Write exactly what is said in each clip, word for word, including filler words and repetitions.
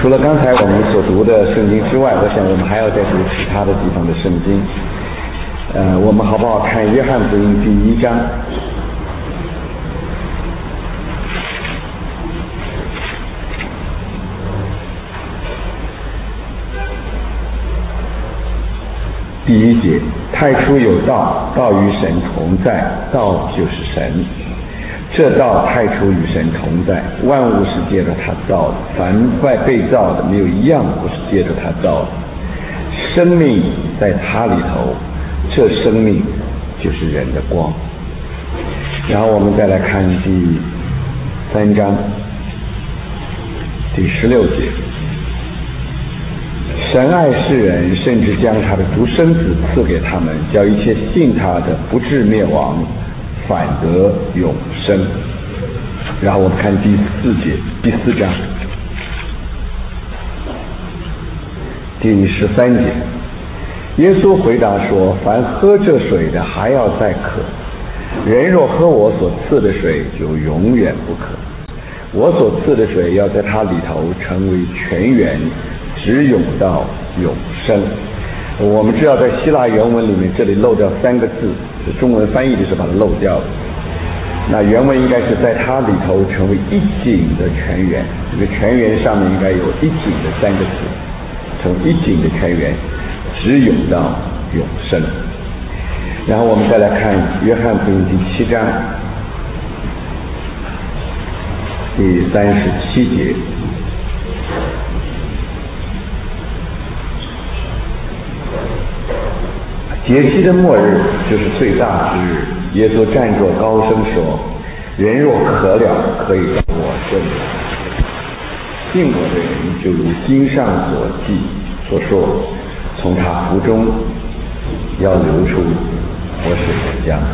除了刚才我们所读的圣经之外，我想我们还要再读其他的地方的圣经。呃，我们好不好看约翰福音第一章？第一节，太初有道，道与神同在，道就是神。这道太初与神同在，万物是借着他造的，凡外被造的没有一样不是借着他造的。生命在他里头，这生命就是人的光。然后我们再来看第三章第十六节，神爱世人，甚至将他的独生子赐给他们，叫一切信他的不至灭亡，反得永生。然后我们看第四节，第四章第十三节，耶稣回答说：凡喝这水的还要再渴，人若喝我所赐的水，就永远不渴。我所赐的水要在他里头成为泉源，直涌到永生。我们知道在希腊原文里面这里漏掉三个字，中文翻译的是把它漏掉了。那原文应该是在它里头成为一井的泉源，这个泉源上面应该有一井的三个字，从一井的泉源直涌到永生。然后我们再来看约翰福音第七章第三十七节，节期的末日就是最大之日，耶稣站着高声说：人若渴了，可以到我这里来，信我的人就如经上所记所说，从他腹中要流出活水的江。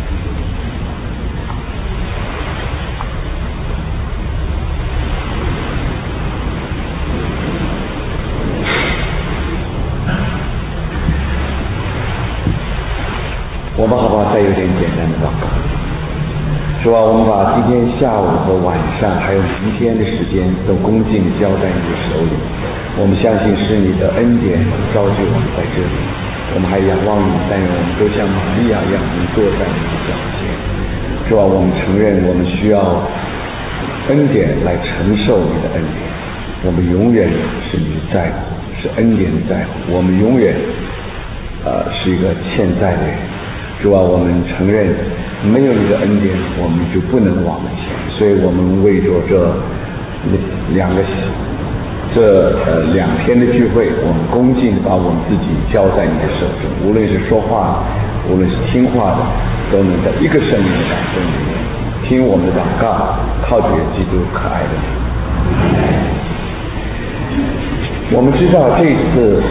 我们好不好再有点简单的祷告？主啊，我们把今天下午和晚上还有明天的时间都恭敬交在你的手里。我们相信是你的恩典召集我们在这里，我们还仰望你，但愿我们都像玛利亚一样能坐在你的脚前。主啊，我们承认我们需要恩典来承受你的恩典，我们永远是你的在乎，是恩典的在乎，我们永远呃是一个欠债的人。主啊，我们承认没有你的恩典，我们就不能往前。所以我们为着这两个这呃两天的聚会，我们恭敬把我们自己交在你的手中，无论是说话，无论是听话的，都能在一个圣灵的感动里面听我们的祷告，靠着基督可爱的名。我们知道这次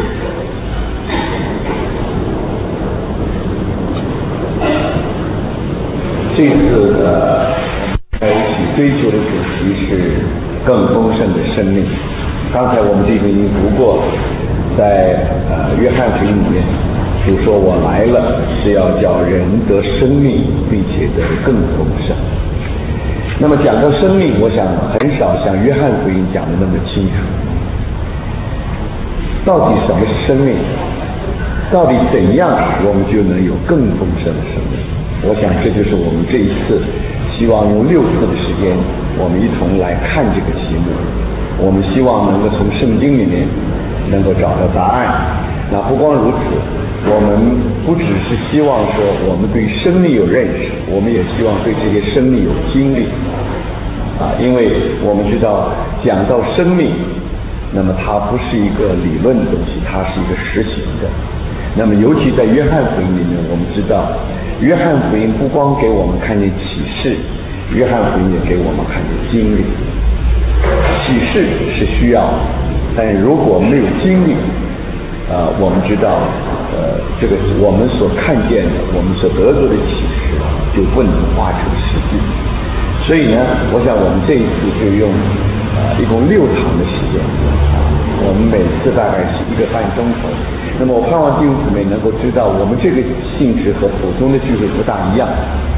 这次的在一起追求的主题是更丰盛的生命。刚才我们这个已经读过，在呃约翰福音里面就说我来了是要叫人得生命，并且得更丰盛。那么讲到生命，我想很少像约翰福音讲的那么清楚。到底什么是生命？到底怎样我们就能有更丰盛的生命？我想这就是我们这一次希望用六次的时间，我们一同来看这个题目。我们希望能够从圣经里面能够找到答案。那不光如此，我们不只是希望说我们对生命有认识，我们也希望对这些生命有经历啊，因为我们知道讲到生命，那么它不是一个理论的东西，它是一个实行的。那么尤其在约翰福音里面，我们知道约翰福音不光给我们看见启示，约翰福音也给我们看见经历。启示是需要，但如果没有经历，呃，我们知道，呃，这个我们所看见的，我们所得到的启示就不能化成实际。所以呢，我想我们这一次就用呃一共六堂的时间，我们每次大概是一个半钟头。那么我盼望弟兄姊妹能够知道，我们这个性质和普通的聚会不大一样。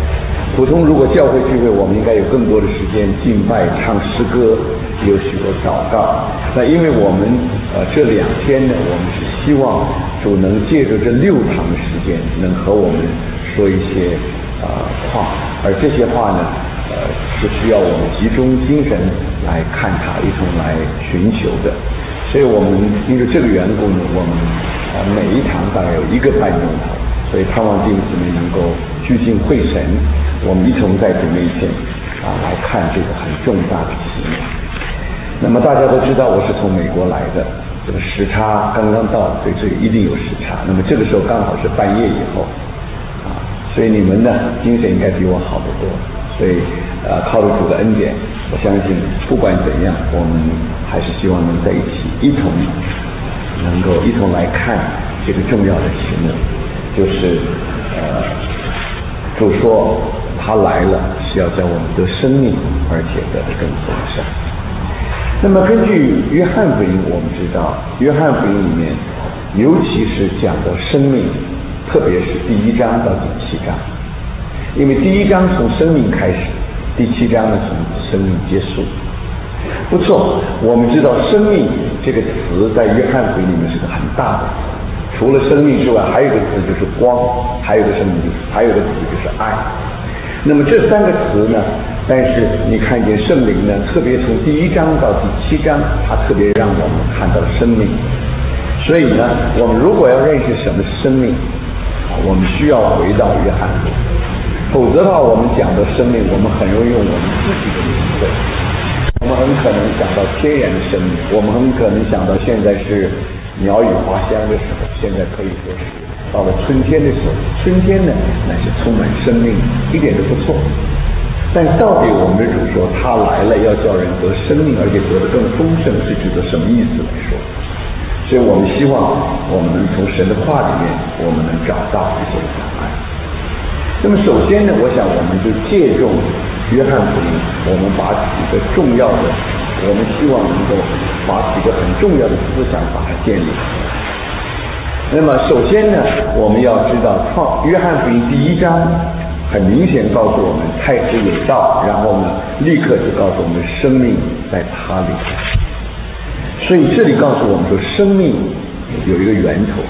普通如果教会聚会，我们应该有更多的时间敬拜、唱诗歌，有许多祷告。那因为我们呃这两天呢，我们是希望主能借着这六堂的时间，能和我们说一些呃话，而这些话呢，呃是需要我们集中精神来看它，一同来寻求的。所以我们因为这个缘故呢，我们呃每一堂大概有一个半钟头，所以盼望弟兄姊妹能够聚精会神，我们一同在主面前啊来看这个很重大的题目。那么大家都知道我是从美国来的，这个时差刚刚到，所以这里一定有时差。那么这个时候刚好是半夜以后啊，所以你们呢精神应该比我好得多。所以呃靠着主的恩典，我相信不管怎样，我们还是希望能在一起，一同能够一同来看这个重要的题目，就是呃主说他来了是要叫我们得生命，而且得的更丰盛。那么根据约翰福音，我们知道约翰福音里面尤其是讲到生命，特别是第一章到第七章，因为第一章从生命开始，第七章呢从生命结束。不错，我们知道生命这个词在约翰福音里面是个很大的词，除了生命之外，还有一个词就是光，还有一个生命就是还有一个词就是爱。那么这三个词呢，但是你看见圣灵呢，特别从第一章到第七章，它特别让我们看到生命。所以呢，我们如果要认识什么是生命，我们需要回到约翰福音，否则的话，我们讲到生命，我们很容易用我们自己的名字，我们很可能想到天然的生命，我们很可能想到现在是鸟语花香的时候，现在可以说是到了春天的时候，春天呢乃是充满生命，一点都不错。但到底我们的主说他来了要叫人得生命，而且得得更丰盛，是指的什么意思来说？所以我们希望我们能从神的话里面，我们能找到一些答案。那么首先呢，我想我们就借重约翰福音，我们把几个重要的，我们希望能够把几个很重要的思想把它建立起来。那么首先呢，我们要知道创约翰福音第一章很明显告诉我们太子有道，然后呢立刻就告诉我们生命在他里。所以这里告诉我们说生命有一个源头，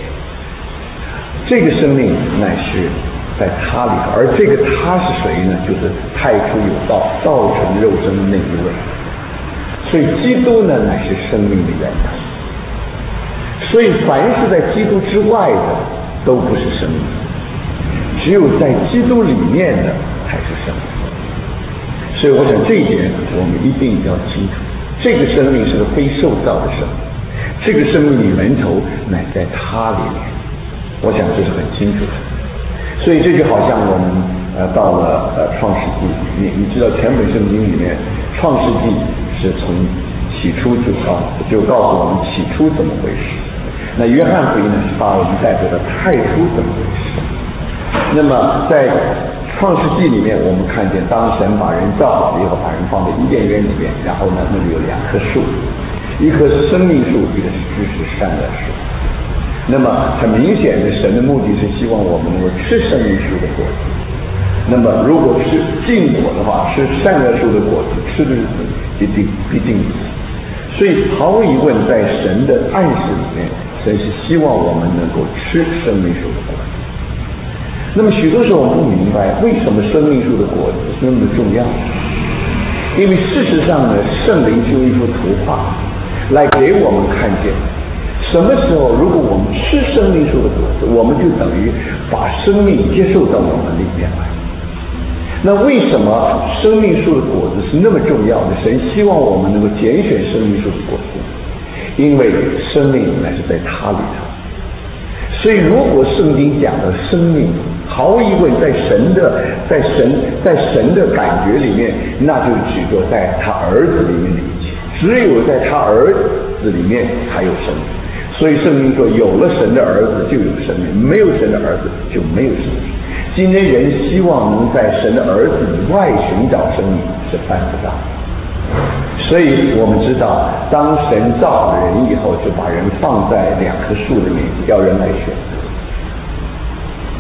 这个生命乃是在他里，而这个他是谁呢？就是太初有道，道成肉身的那一位。所以基督呢乃是生命的源头。所以凡是在基督之外的都不是生命，只有在基督里面的才是生命。所以我想这一点我们一定要清楚，这个生命是个非受造的生命，这个生命的源头乃在他里面，我想这是很清楚的。所以这就好像我们呃到了呃创世纪里面，你知道全本圣经里面创世纪是从起初就告就告诉我们起初怎么回事，那约翰福音呢是把我们带回到太初怎么回事。那么在创世纪里面，我们看见当神把人造好了以后，把人放在伊甸园里面，然后呢那里有两棵树，一棵是生命树，一个是知识善恶树。那么很明显的，神的目的是希望我们能够吃生命树的果子。那么如果是禁果的话，吃善恶树的果子，吃的日子一定必定死。所以毫无疑问，在神的暗示里面，神是希望我们能够吃生命树的果子。那么许多时候我们不明白，为什么生命树的果子是那么重要？因为事实上呢，圣灵就用一幅图画来给我们看见，什么时候如果我们吃生命树的果子，我们就等于把生命接受到我们里面来。那为什么生命树的果子是那么重要的？神希望我们能够拣选生命树的果子，因为生命乃是在他里头。所以如果圣经讲的生命，毫无疑问在神的在神在神的感觉里面，那就指着在他儿子里面的一切，只有在他儿子里面才有生命。所以圣经说，有了神的儿子就有生命，没有神的儿子就没有生命。今天人希望能在神的儿子以外寻找生命，是办不到。所以我们知道，当神造了人以后，就把人放在两棵树的面前，要人来选择。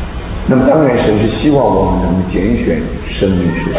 那么当然神是希望我们能拣选生命树。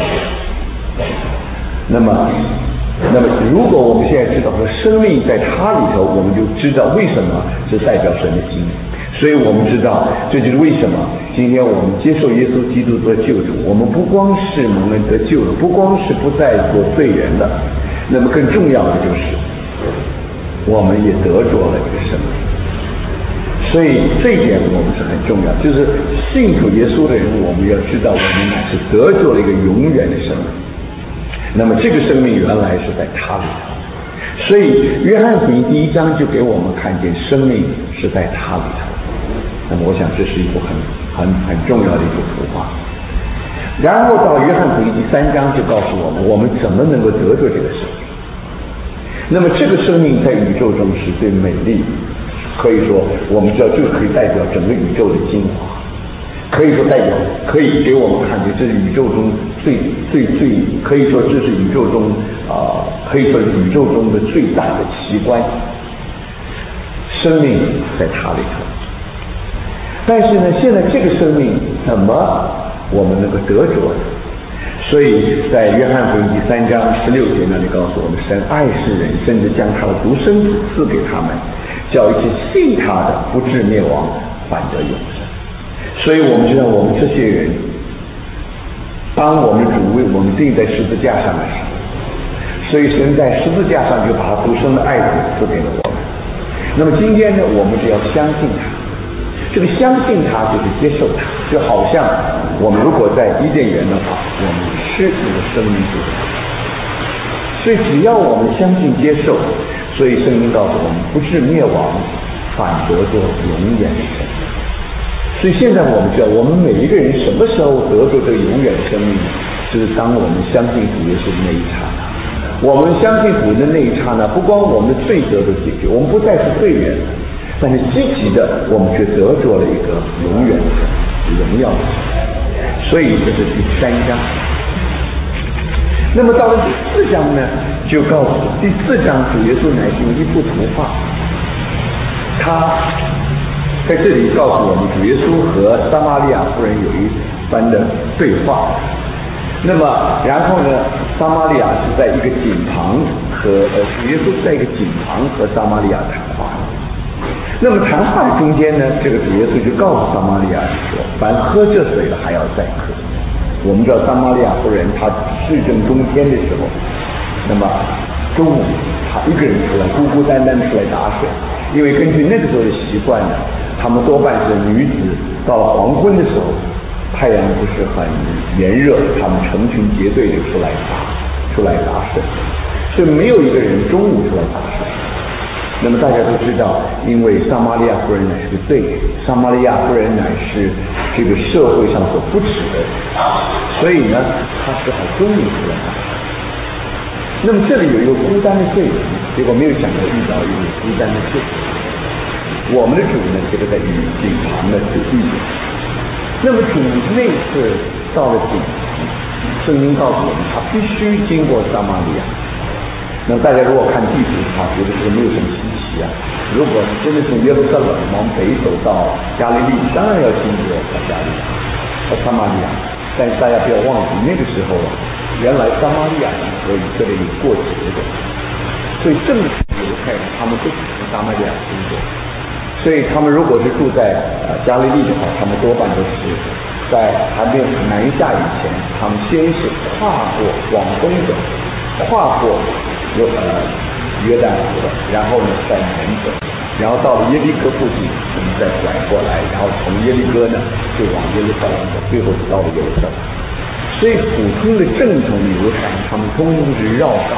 那么那么如果我们现在知道说生命在他里头，我们就知道为什么是代表神的心。所以我们知道这就是为什么今天我们接受耶稣基督做救主，我们不光是蒙恩得救了，不光是不再做罪人了，那么更重要的就是我们也得着了一个生命。所以这一点我们是很重要，就是信主耶稣的人，我们要知道我们乃是得着了一个永远的生命。那么这个生命原来是在他里头，所以约翰福音第一章就给我们看见生命是在他里头。那么我想这是一幅很很很重要的一幅图画。然后到约翰福音第三章就告诉我们，我们怎么能够得着这个生命。那么这个生命在宇宙中是最美丽，可以说我们知道这个可以代表整个宇宙的精华，可以说代表可以给我们看见这是宇宙中最最最可以说这是宇宙中啊、呃，可以说是宇宙中的最大的奇观。生命在它里头，但是呢，现在这个生命怎么我们能够得着呢？所以在约翰福音第三章十六节那里告诉我们，神爱世人，甚至将他的独生子赐给他们，叫一切信他的不至灭亡，反得永生。所以我们知道，我们这些人，当我们的主为我们钉在十字架上的时候，所以神在十字架上就把他独生的爱子赐给了我们。那么今天呢，我们只要相信他，这个相信他就是接受他，就好像我们如果在伊甸园的话，我们吃这个生命树。所以只要我们相信接受，所以圣经告诉我们，不至灭亡，反得着永远的生命。所以现在我们知道，我们每一个人什么时候得着这个永远的生命，就是当我们相信主耶稣的那一刹那。我们相信主的那一刹那，不光我们的罪得到解决，我们不再是罪人了，但是积极的，我们却得着了一个永远的荣耀的生命。所以这是第三章。那么到了第四章呢，就告诉第四章主耶稣乃是用一幅图画，他在这里告诉我们，主耶稣和撒玛利亚妇人有一番的对话。那么然后呢，撒玛利亚是在一个井旁和呃主耶稣在一个井旁和撒玛利亚谈话。那么谈话的中间呢，这个主耶稣就告诉撒玛利亚说，凡喝这水的还要再喝。我们知道撒玛利亚妇人她至正中天的时候，那么中午她一个人出来，孤孤单单出来打水，因为根据那个时候的习惯呢，他们多半是女子到了黄昏的时候，太阳不是很炎热，他们成群结队的出来打出来打水，所以没有一个人中午出来打水。那么大家都知道，因为撒玛利亚妇人乃是个罪人，撒玛利亚妇人乃是这个社会上所不耻的，所以呢，他只好中午出来打水。那么这里有一个孤单的罪人，结果没有想到遇到一个孤单的罪人。我们的主呢，这个在井旁呢是遇见。那么主那次到了井旁，圣经告诉我们，他必须经过撒玛利亚。那么大家如果看地图的话，觉得这个没有什么稀奇啊。如果你真的从耶路撒冷往北走到加利利，当然要经过加利利和撒玛利亚。但是大家不要忘记，那个时候啊，原来撒玛利亚人和以色列有过节的，所以正式犹太人他们不只从撒玛利亚经过。所以他们如果是住在呃加利利的话，他们多半都是在还没有南下以前，他们先是跨过往东走，跨过有呃约旦河，然后呢再南走，然后到了耶利哥附近，我们再拐过来，然后从耶利哥呢就往耶路撒冷走，最后到了耶路撒冷。所以普通的正统的犹太人，他们通通是绕道。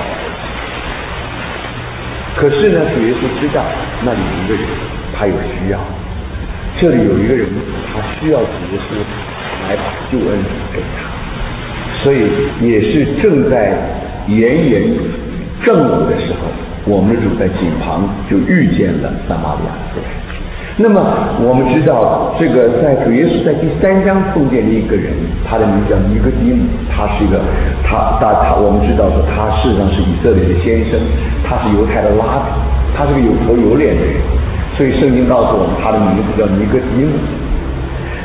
可是呢，主耶稣知道那里有一个人，他有需要，这里有一个人，他需要主耶稣来把救恩给他，所以也是正在炎炎正午的时候，我们的主在井旁就遇见了撒玛利亚妇人。那么我们知道，这个在主耶稣在第三章碰见的一个人，他的名叫尼哥底母，他是一个他他他，我们知道说他事实上是以色列的先生，他是犹太的拉比，他是个有头有脸的人，所以圣经告诉我们他的名字叫尼哥底母。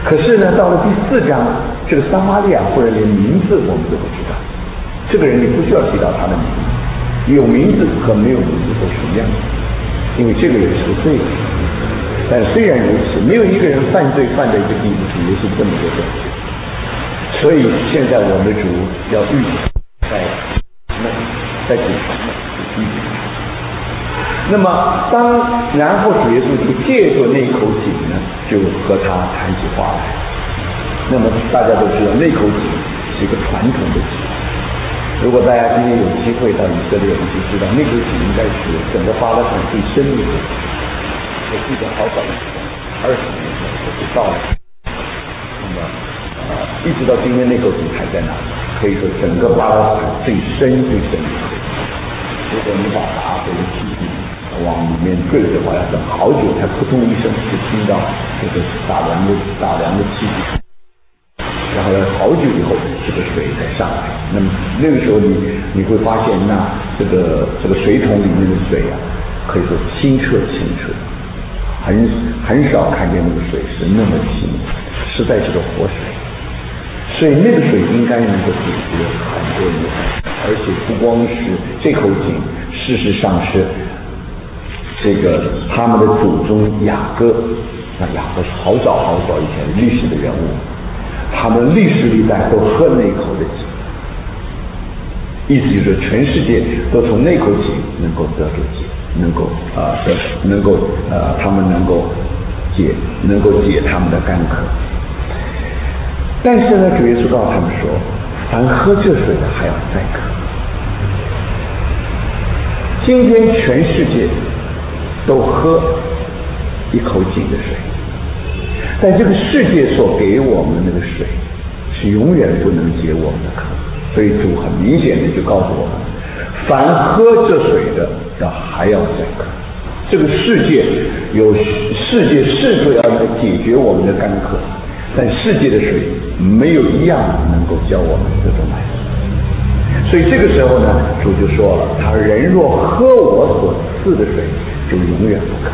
可是呢，到了第四章，这个撒玛利亚妇人连名字我们都不知道。这个人你不需要提到他的名字，有名字和没有名字都是一样的，因为这个人是个罪人。但虽然如此，没有一个人犯罪犯在一个地步是耶稣这么多的。所以现在我们的主要预在那在主上面。那么当然后主耶稣就借着那口井呢，就和他谈起话来。那么大家都知道那口井是一个传统的井。如果大家今天有机会到以色列，你就知道那口井应该是整个巴勒斯坦最深的一个井。我记得好早以前，二十年前我就到了。那么呃，一直到今天那口井还在那里，可以说整个巴勒斯坦最深最深的一个井。如果你把打水的气体往里面坠的话，要等好久才扑通一声就听到这个打量的打量的气体。然后要好久以后，这个水才上来。那么那个时候你你会发现，那这个这个水桶里面的水啊，可以说清澈清澈，很很少看见那个水是那么清，实在是个活水。所以那个水应该能够解决很多人的问题，而且不光是这口井，事实上是这个他们的祖宗雅各，那雅各是好早好早以前历史的人物。他们历史历代都喝那口的井，意思就是全世界都从那口井能够得到解，能够啊、呃、能够呃他们能够解能够解他们的干渴。但是呢，主耶稣告诉他们说，凡喝这水的还要再渴。今天全世界都喝一口井的水。但这个世界所给我们的那个水是永远不能解我们的渴，所以主很明显的就告诉我们，凡喝这水的要还要再渴。这个世界有世界试图要来解决我们的干渴，但世界的水没有一样能够叫我们这种满足。所以这个时候呢，主就说了，他人若喝我所赐的水，就永远不渴。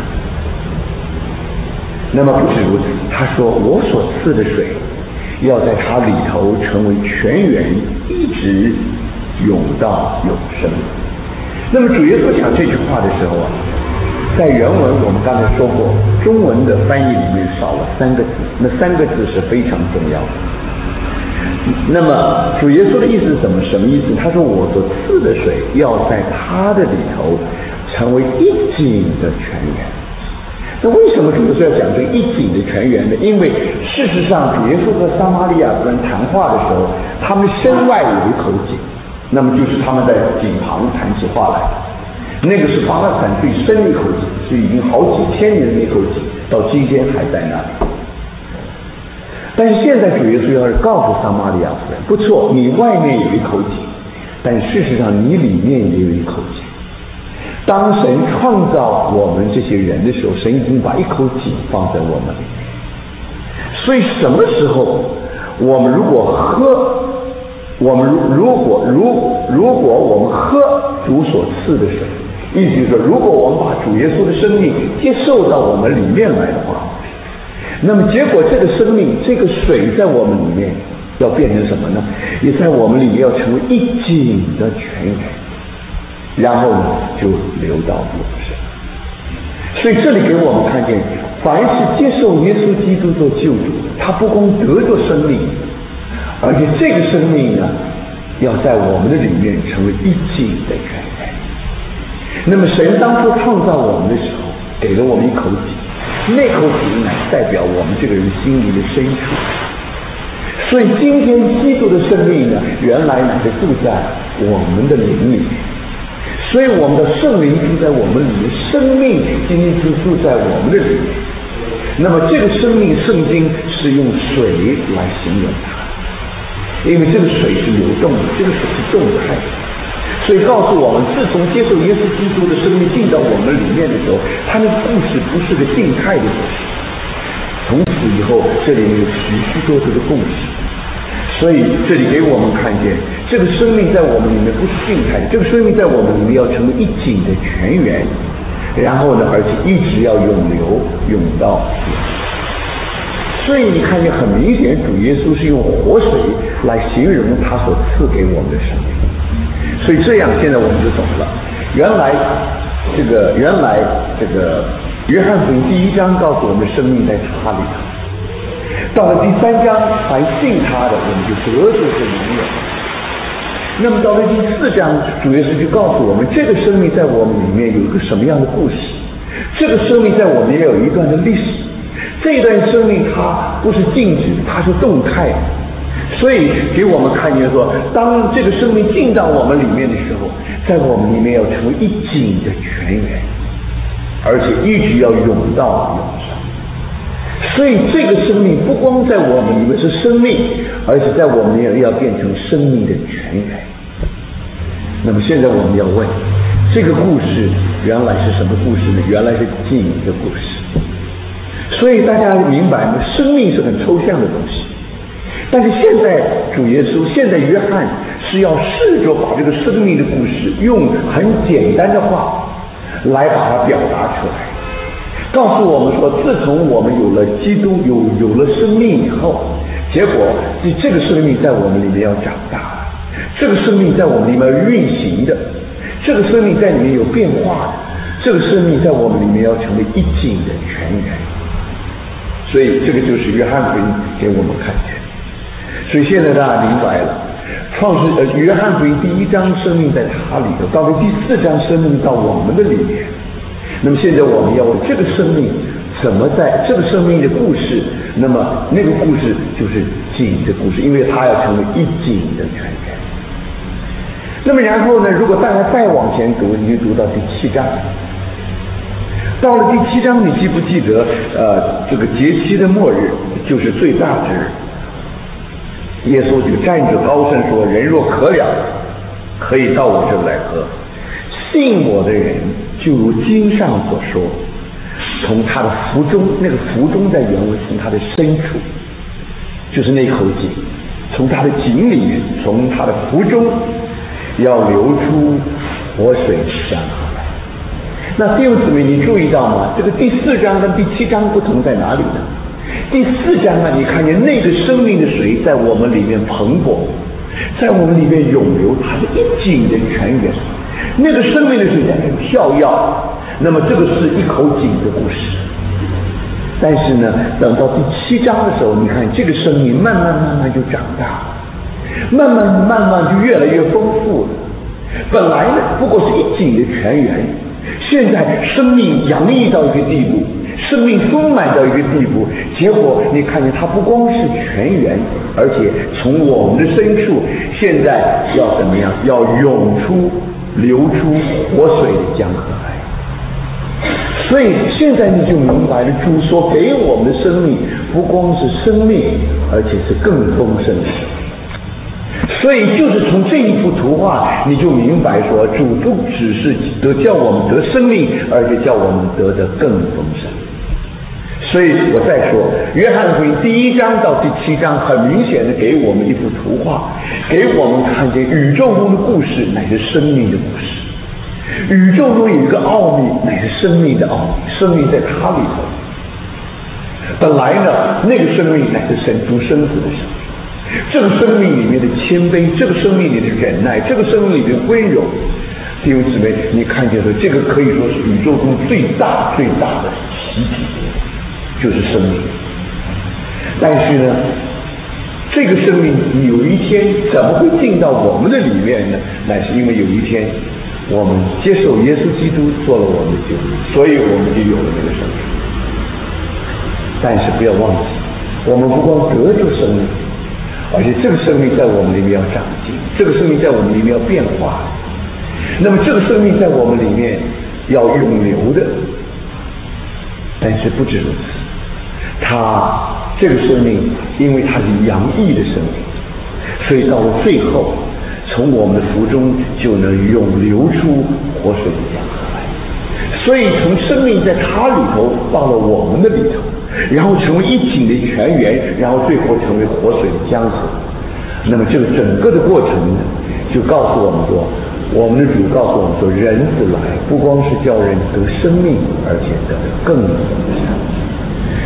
那么不止如此，他说我所赐的水要在它里头成为泉源，一直涌到永生。那么主耶稣讲这句话的时候啊，在原文我们刚才说过，中文的翻译里面少了三个字，那三个字是非常重要的。那么主耶稣的意思是什么？什么意思？他说我所赐的水要在它的里头成为一井的泉源。那为什么主耶稣要讲这个一井的泉源呢？因为事实上主耶稣和撒玛利亚妇人谈话的时候，他们身外有一口井，那么就是他们在井旁谈起话来，那个是巴勒斯坦最深的一口井，是已经好几千年的一口井，到今天还在那里。但是现在主耶稣要是告诉撒玛利亚妇人，不错，你外面有一口井，但事实上你里面也有一口井。当神创造我们这些人的时候，神已经把一口井放在我们里面。所以什么时候我们如果喝，我们如果如如果我们喝主所赐的水，意思就是说，如果我们把主耶稣的生命接受到我们里面来的话，那么结果这个生命这个水在我们里面要变成什么呢？也在我们里面要成为一井的泉源，然后呢就流到永生。所以这里给我们看见，凡是接受耶稣基督做救主，他不光得着生命，而且这个生命呢要在我们的里面成为一井的泉源。那么神当初创造我们的时候，给了我们一口井，那口井乃代表我们这个人心灵的深处。所以今天基督的生命呢，原来乃是住在我们的灵里面，所以我们的圣灵住在我们里面，生命今天就住在我们的里面。那么这个生命圣经是用水来形容它，因为这个水是流动的，这个水是动态的，所以告诉我们，自从接受耶稣基督的生命进到我们里面的时候，他的故事不是个静态的故事，从此以后这里面有许许多多的故事。所以这里给我们看见，这个生命在我们里面不是静态的，这个生命在我们里面要成为一井的泉源，然后呢，而且一直要涌流涌到。 所以你看见很明显，主耶稣是用活水来形容他所赐给我们的生命。所以这样现在我们就懂了，原来这个原来这个约翰福音第一章告诉我们生命在他里头，到了第三章凡信他的我们就得着这永远。那么到了第四章，主耶稣就告诉我们，这个生命在我们里面有一个什么样的故事，这个生命在我们也有一段的历史，这一段生命它不是静止，它是动态。所以给我们看见说，当这个生命进到我们里面的时候，在我们里面要成为一井的泉源，而且一直要涌到永生。所以这个生命不光在我们里面是生命，而且在我们里面要变成生命的泉源。那么现在我们要问，这个故事原来是什么故事呢？原来是井的故事。所以大家明白吗？生命是很抽象的东西，但是现在主耶稣，现在约翰是要试着把这个生命的故事用很简单的话来把它表达出来，告诉我们说，自从我们有了基督，有有了生命以后，结果这个生命在我们里面要长大，这个生命在我们里面运行的，这个生命在里面有变化的，这个生命在我们里面要成为一井的泉源。所以这个就是约翰福音给我们看见。所以现在大家明白了，创世呃约翰福音第一章生命在他里头，到了第四章生命到我们的里面。那么现在我们要问，这个生命怎么在这个生命的故事，那么那个故事就是井的故事，因为它要成为一井的泉源。那么然后呢，如果大家再往前读，你就读到第七章。到了第七章，你记不记得呃这个节期的末日就是最大之日，耶稣就站着高声说，人若渴了，可以到我这来喝，信我的人就如经上所说，从他的腹中，那个腹中在原文从他的深处，就是那口井，从他的井里面，从他的腹中要流出活水江河来。那弟兄姊妹，你注意到吗？这个第四章跟第七章不同在哪里呢？第四章啊，你看见那个生命的水在我们里面蓬勃，在我们里面涌流，它是一井的泉源。那个生命的水在很跳跃，那么这个是一口井的故事。但是呢，等到第七章的时候，你看这个生命慢慢慢慢就长大了，慢慢慢慢就越来越丰富了。本来呢，不过是一井的泉源，现在生命洋溢到一个地步，生命丰满到一个地步，结果你看见它不光是泉源，而且从我们的深处，现在要怎么样？要涌出、流出活水的江河来。所以现在你就明白了，主所给我们的生命不光是生命，而且是更丰盛的生命。所以就是从这一幅图画，你就明白说，主不只是得叫我们得生命，而且叫我们得的更丰盛。所以我再说，约翰福音第一章到第七章很明显的给我们一幅图画，给我们看见宇宙中的故事乃是生命的故事，宇宙中有一个奥秘乃是生命的奥秘，生命在它里头。本来呢，那个生命乃是神独生子的生命，这个生命里面的谦卑，这个生命里的忍耐，这个生命里的温柔，弟兄姊妹，你看见说，这个可以说是宇宙中最大最大的奇迹，就是生命。但是呢，这个生命有一天怎么会进到我们的里面呢？乃是因为有一天我们接受耶稣基督做了我们的救主，所以我们就有了这个生命。但是不要忘记，我们不光得着生命，而且这个生命在我们里面要长进，这个生命在我们里面要变化，那么这个生命在我们里面要永流的。但是不止如此，它这个生命因为它是洋溢的生命，所以到了最后从我们的腹中就能永流出活水的江河来。所以从生命在它里头到了我们的里头，然后成为一井的泉源，然后最后成为活水的江河。那么这个整个的过程呢，就告诉我们说，我们的主告诉我们说，人子来不光是叫人得生命，而且得更丰盛。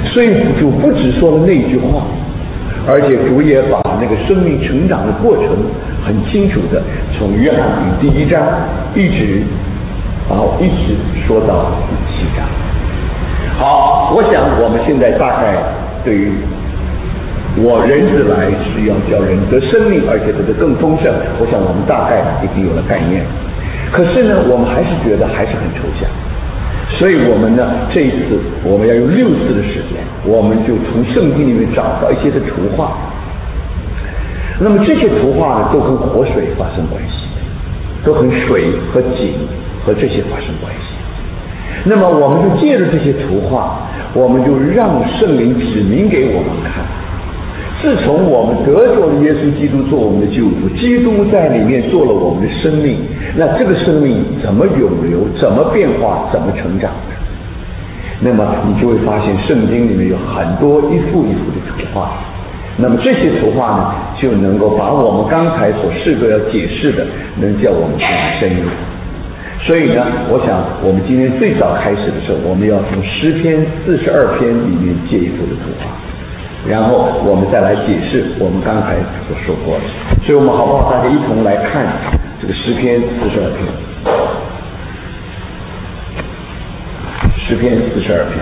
所以主不只说了那句话，而且主也把那个生命成长的过程很清楚的从约翰福音第一章一直然后一直说到第七章。好，我想我们现在大概对于我人子来是要叫人得生命，而且得的更丰盛，我想我们大概已经有了概念。可是呢，我们还是觉得还是很抽象，所以我们呢这一次我们要用六次的时间，我们就从圣经里面找到一些的图画。那么这些图画呢都跟活水发生关系，都和水和井和这些发生关系。那么我们就借着这些图画，我们就让圣灵指明给我们看，自从我们得着了耶稣基督做我们的救主，基督在里面做了我们的生命，那这个生命怎么涌流，怎么变化，怎么成长的？那么你就会发现圣经里面有很多一幅一幅的图画，那么这些图画呢就能够把我们刚才所试着要解释的能叫我们更深入。所以呢，我想我们今天最早开始的时候，我们要从诗篇四十二篇里面借一幅的图画，然后我们再来解释我们刚才所说过的。所以我们好不好大家一同来看这个诗篇四十二篇，诗篇四十二篇。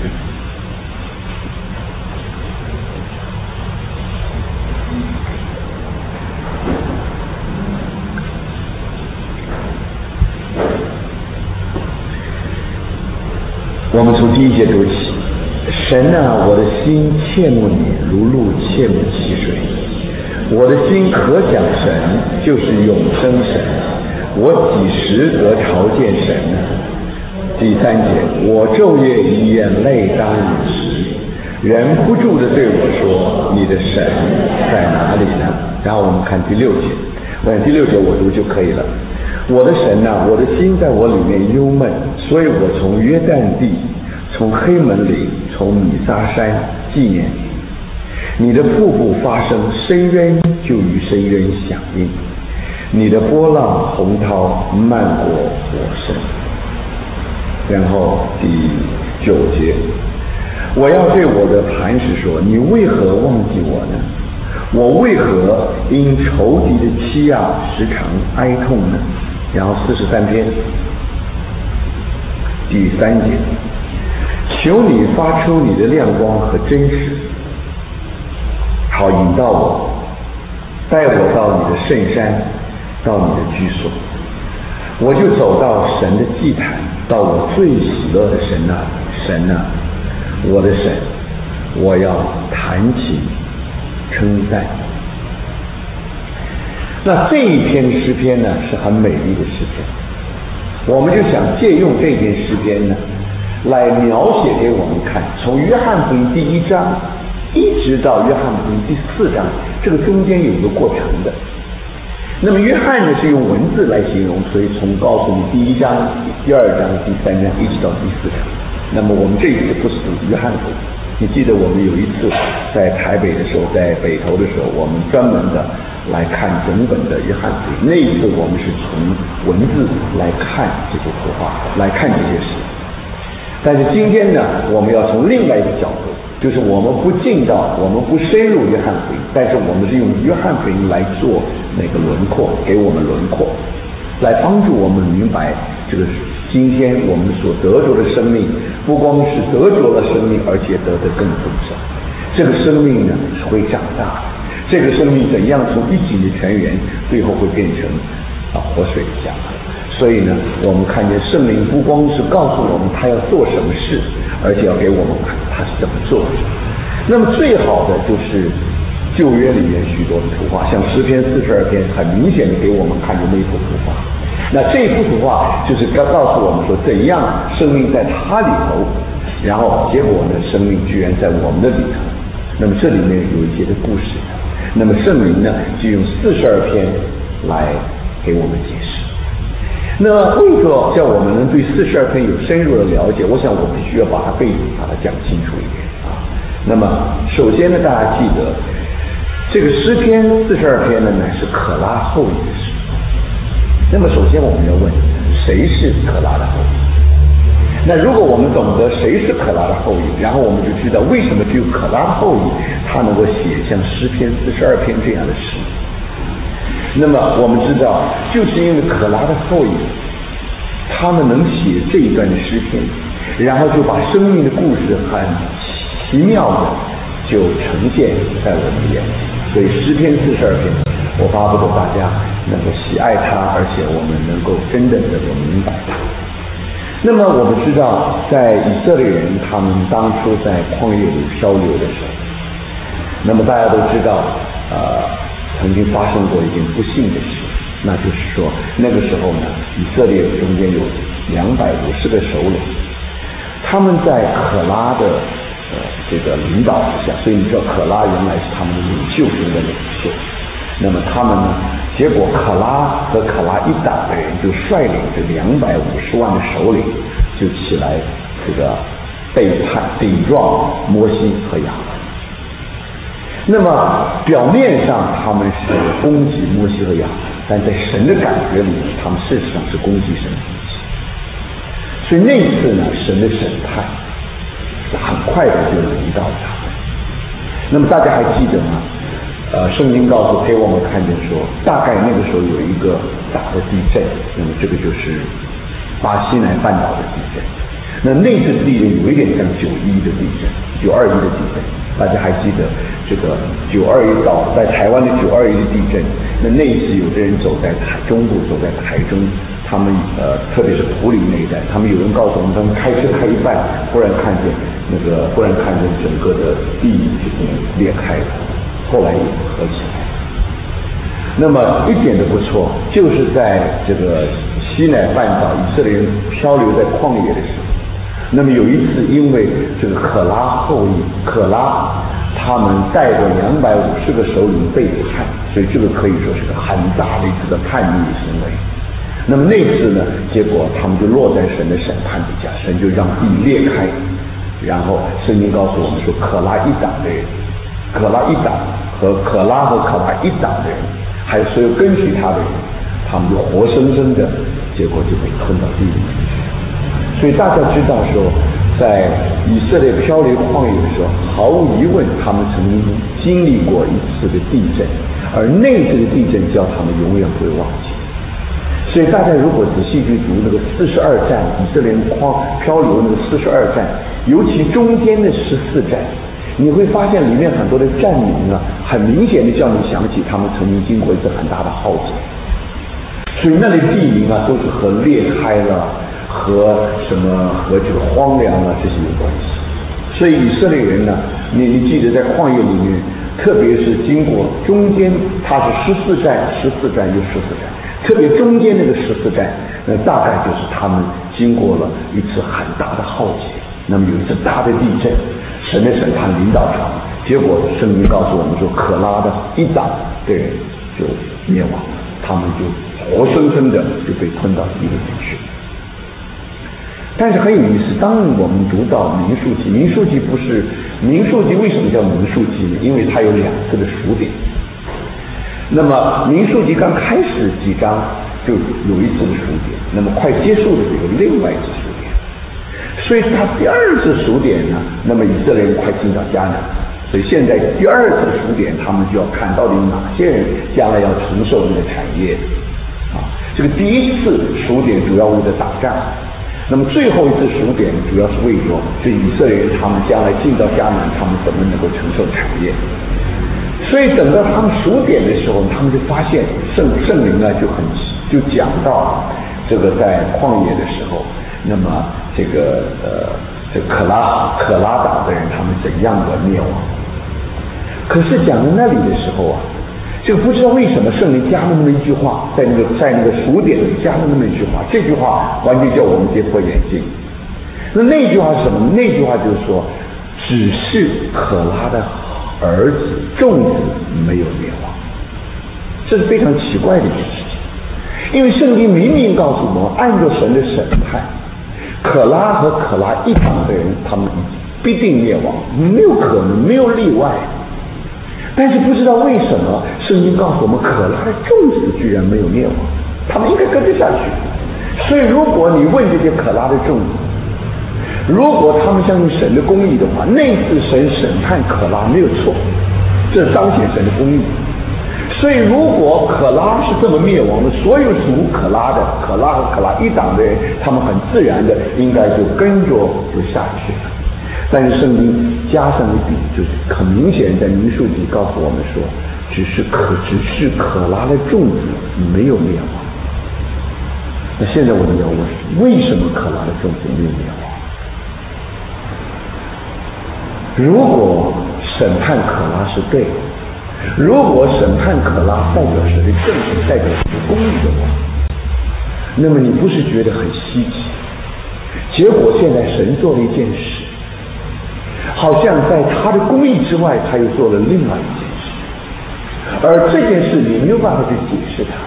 我们从第一节读起。神啊，我的心切慕你，如鹿切慕溪水。我的心可想神，就是永生神。我几时得朝见神呢？第三节，我昼夜以眼泪当饮食，人不住地对我说：“你的神在哪里呢？”然后我们看第六节，我想第六节我读就可以了。我的神啊，我的心在我里面忧闷，所以我从约旦地，从黑门岭，从米撒山纪念你。你的瀑布发声，深渊就与深渊响应。你的波浪洪涛漫过我身。然后第九节，我要对我的磐石说：你为何忘记我呢？我为何因仇敌的欺压时常哀痛呢？然后四十三篇第三节，求你发出你的亮光和真实，好引导我，带我到你的圣山，到你的居所。我就走到神的祭坛，到我最喜乐的神那里。神啊，我的神，我要弹琴称赞。那这一篇诗篇呢，是很美丽的诗篇。我们就想借用这篇诗篇呢，来描写给我们看，从约翰福音第一章一直到约翰福音第四章，这个中间有一个过程的。那么约翰呢是用文字来形容，所以从告诉你第一章、第二章、第三章一直到第四章。那么我们这一次不是读约翰福音，你记得我们有一次在台北的时候，在北投的时候，我们专门的来看整本的约翰福音。那一次我们是从文字来看这些图画，来看这些事。但是今天呢，我们要从另外一个角度，就是我们不进到，我们不深入约翰福音，但是我们是用约翰福音来做那个轮廓，给我们轮廓，来帮助我们明白这个今天我们所得着的生命，不光是得着了生命，而且得得更丰盛。这个生命呢是会长大，这个生命怎样从一井的泉源，最后会变成啊活水一样。所以呢，我们看见圣灵不光是告诉我们他要做什么事，而且要给我们看他是怎么做的。那么最好的就是旧约里面许多的图画，像诗篇四十二篇很明显的给我们看见那一幅图画。那这一幅图画就是告诉我们说，怎样生命在他里头，然后结果呢，生命居然在我们的里头。那么这里面有一些的故事，那么圣灵呢就用四十二篇来给我们解释。那为了叫我们能对四十二篇有深入的了解，我想我必须要把它背景把它讲清楚一点啊。那么首先呢，大家记得这个诗篇四十二篇呢乃是可拉后裔的诗。那么首先我们要问，谁是可拉的后裔？ 那如果我们懂得谁是可拉的后裔，然后我们就知道为什么只有可拉的后裔他能够写像诗篇四十二篇这样的诗。那么我们知道，就是因为可拉的后裔他们能写这一段的诗篇，然后就把生命的故事很奇妙的就呈现在我们眼前。所以诗篇四十二篇，我巴不得大家能够喜爱它，而且我们能够真正的明白它。那么我们知道，在以色列人他们当初在旷野里漂流的时候，那么大家都知道，呃，曾经发生过一件不幸的事，那就是说，那个时候呢，以色列中间有两百五十个首领，他们在可拉的呃这个领导之下，所以你知道可拉原来是他们的领袖中的领袖。那么他们呢？结果可拉和可拉一党的人就率领这两百五十万的首领，就起来这个背叛、顶撞摩西和亚伦。那么表面上他们是攻击摩西和亚伦，但在神的感觉里面，他们事实上是攻击神自己。所以那一次呢，神的审判很快的就临到他们。那么大家还记得吗？呃，圣经告诉陪我们看见说，大概那个时候有一个大的地震，那么这个就是巴西南半岛的地震。那那次地震有一点像九一的地震，九二一的地震。大家还记得这个九二一岛在台湾的九二一的地震？那那一次有的人走在台中部，走在台中，他们呃，特别是埔里那一带，他们有人告诉我们，他们开车开一半，忽然看见那个，忽然看见整个的地已经裂开了。后来也合起来，那么一点都不错，就是在这个西奈半岛，以色列人漂流在旷野的时候，那么有一次因为这个可拉后裔可拉他们带着两百五十个首领背叛，所以这个可以说是个很大的一次的叛逆行为。那么那次呢，结果他们就落在神的审判底下，神就让地裂开，然后圣经告诉我们说，可拉一党的人。可拉一党和可拉和可拉一党的人，还有所有跟随他的人，他们就活生生的，结果就被吞到地里面去。所以大家知道说，在以色列漂流旷野的时候，毫无疑问，他们曾经经历过一次的地震，而那次的地震叫他们永远不会忘记。所以大家如果仔细去读那个四十二战，以色列荒漂流那个四十二战，尤其中间的十四战。你会发现里面很多的战名啊，很明显的叫你想起他们曾经经过一次很大的浩劫，所以那里地名啊都是和裂开了，和什么和这个荒凉啊这些有关系。所以以色列人呢，你你记得在旷野里面，特别是经过中间，它是十四战，十四战又十四战，特别中间那个十四战，那大概就是他们经过了一次很大的浩劫，那么有一次大的地震。神的审判领导他们，结果圣经告诉我们说，可拉的一党的人就灭亡了，他们就活生生的就被吞到地里面去。但是很有意思，当我们读到民数记，民数记不是民数记为什么叫民数记呢？因为它有两次的数点。那么民数记刚开始几章就有一次的数点，那么快结束的时候有另外一次数点。所以他第二次数点呢，那么以色列人快进到迦南，所以现在第二次数点，他们就要看到底哪些人将来要承受这个产业啊。这个第一次数点主要为了打仗，那么最后一次数点主要是为着这以色列人他们将来进到迦南，他们怎么能够承受产业。所以等到他们数点的时候，他们就发现圣圣灵呢就很就讲到这个在旷野的时候。那么这个呃，这可拉可拉党的人他们怎样的灭亡？可是讲到那里的时候啊，这个不知道为什么圣灵加了那么一句话，在那个在那个数点加了那么一句话，这句话完全叫我们跌破眼镜。那那句话是什么？那句话就是说，只是可拉的儿子众子没有灭亡，这是非常奇怪的一件事情。因为圣经明明告诉我们，按照神的审判。可拉和可拉一党的人，他们必定灭亡，没有可能，没有例外。但是不知道为什么，圣经告诉我们，可拉的众子居然没有灭亡，他们应该跟着下去。所以，如果你问这些可拉的众子， 如果他们相信神的公义的话，那次神审判可拉没有错，这彰显神的公义。所以如果可拉是这么灭亡的，所有属可拉的可拉和可拉一党的人，他们很自然的应该就跟着就下去了。但是圣经加上一笔，就是很明显在民数记告诉我们说，只是可只是可拉的众子没有灭亡。那现在我们要问，为什么可拉的众子没有灭亡？如果审判可拉是对的，如果审判可拉代表神的正义，代表神的公义的话，那么你不是觉得很稀奇？结果现在神做了一件事，好像在他的公义之外，他又做了另外一件事，而这件事你没有办法去解释它。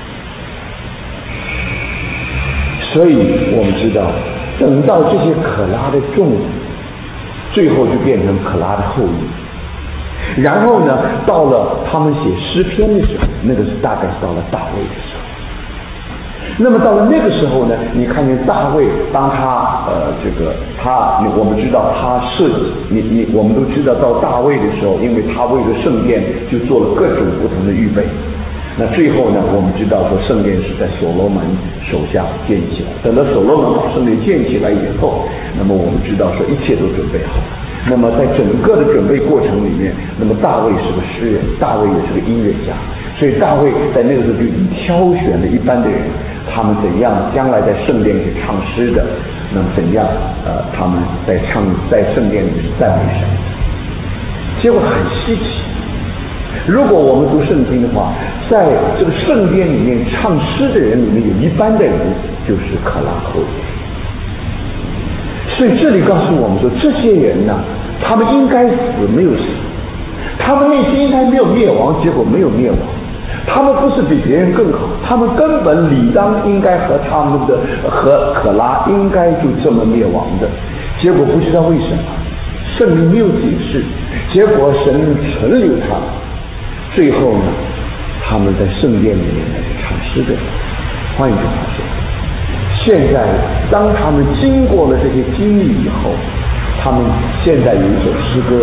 所以我们知道，等到这些可拉的众子最后就变成可拉的后裔，然后呢，到了他们写诗篇的时候，那个是大概是到了大卫的时候。那么到了那个时候呢，你看见大卫，当他呃这个他，我们知道他设计，你你我们都知道到大卫的时候，因为他为了圣殿就做了各种不同的预备。那最后呢，我们知道说圣殿是在所罗门手下建起来，等到所罗门把圣殿建起来以后，那么我们知道说一切都准备好了。那么在整个的准备过程里面，那么大卫是个诗人，大卫也是个音乐家，所以大卫在那个时候就已经挑选了一般的人，他们怎样将来在圣殿去唱诗的，那么怎样呃他们在唱在圣殿里面赞美神。结果很稀奇，如果我们读圣经的话，在这个圣殿里面唱诗的人里面，有一般的人就是可拉后裔。所以这里告诉我们说，这些人呢，他们应该死没有死，他们内心应该没有灭亡，结果没有灭亡。他们不是比别人更好，他们根本理当应该和他们的和可拉应该就这么灭亡的，结果不知道为什么，圣经没有解释，结果神存留他们。最后呢，他们在圣殿里面唱诗的。换一句话说，现在当他们经过了这些经历以后，他们现在有一首诗歌，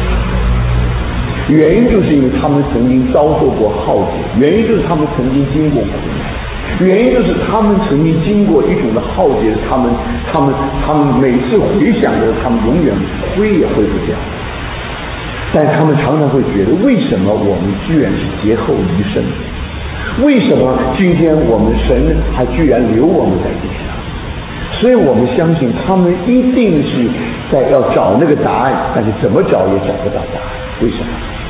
原因就是因为他们曾经遭受过浩劫，原因就是他们曾经经过苦难，原因就是他们曾经经过一种的浩劫，他们他们他们每次回想着，他们永远挥也挥不掉。但他们常常会觉得，为什么我们居然是劫后余生？为什么今天我们神还居然留我们在地上？所以我们相信他们一定是在要找那个答案，但是怎么找也找不到答案。为什么？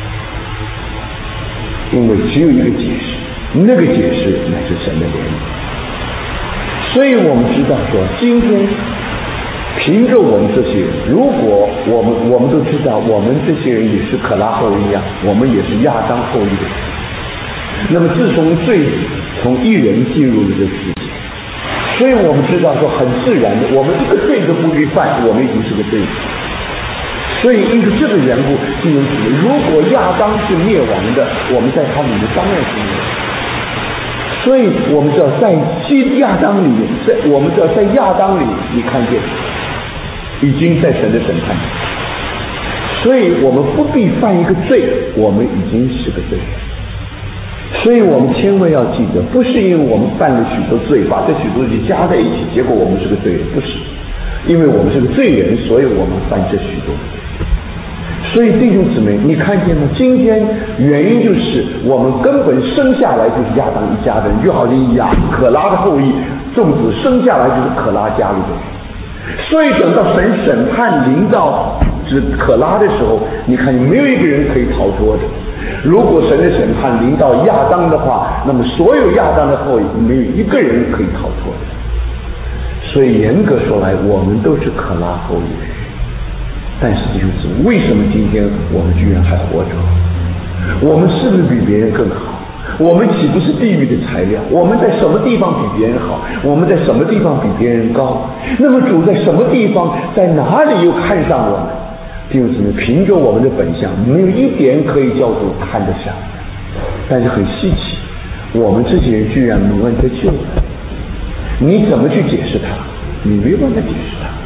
因为只有一个解释，那个解释乃是神的怜悯。所以我们知道说，今天凭着我们这些人，如果我们我们都知道，我们这些人也是可拉后裔啊，我们也是亚当后裔的。那么自从罪从一人进入了这世界，所以我们知道说很自然的，我们一个罪都不会犯，我们已经是个罪人。所以因此这个缘故，就能指如果亚当是灭亡的，我们在他里面当然是灭亡。所以我们知道在基亚当里面，在我们知道在亚当里，你看见已经在神的审判，所以我们不必犯一个罪，我们已经是个罪人。所以我们千万要记得，不是因为我们犯了许多罪，把这许多罪加在一起，结果我们是个罪人，不是，因为我们是个罪人，所以我们犯这许多罪。所以弟兄姊妹，你看见吗？今天原因就是我们根本生下来就是亚当一家的人，就好像亚可拉的后裔众子生下来就是可拉家里的人。所以等到神审判临到指可拉的时候，你看没有一个人可以逃脱的。如果神的审判临到亚当的话，那么所有亚当的后裔没有一个人可以逃脱的。所以严格说来，我们都是可拉后裔的人。但是就是为什么今天我们居然还活着？我们是不是比别人更好？我们岂不是地狱的材料？我们在什么地方比别人好？我们在什么地方比别人高？那么主在什么地方，在哪里又看上我们？弟兄姊妹，凭着我们的本相，没有一点可以叫主看得上。但是很稀奇，我们这些人居然蒙恩得救了。你怎么去解释他？你没有办法解释他。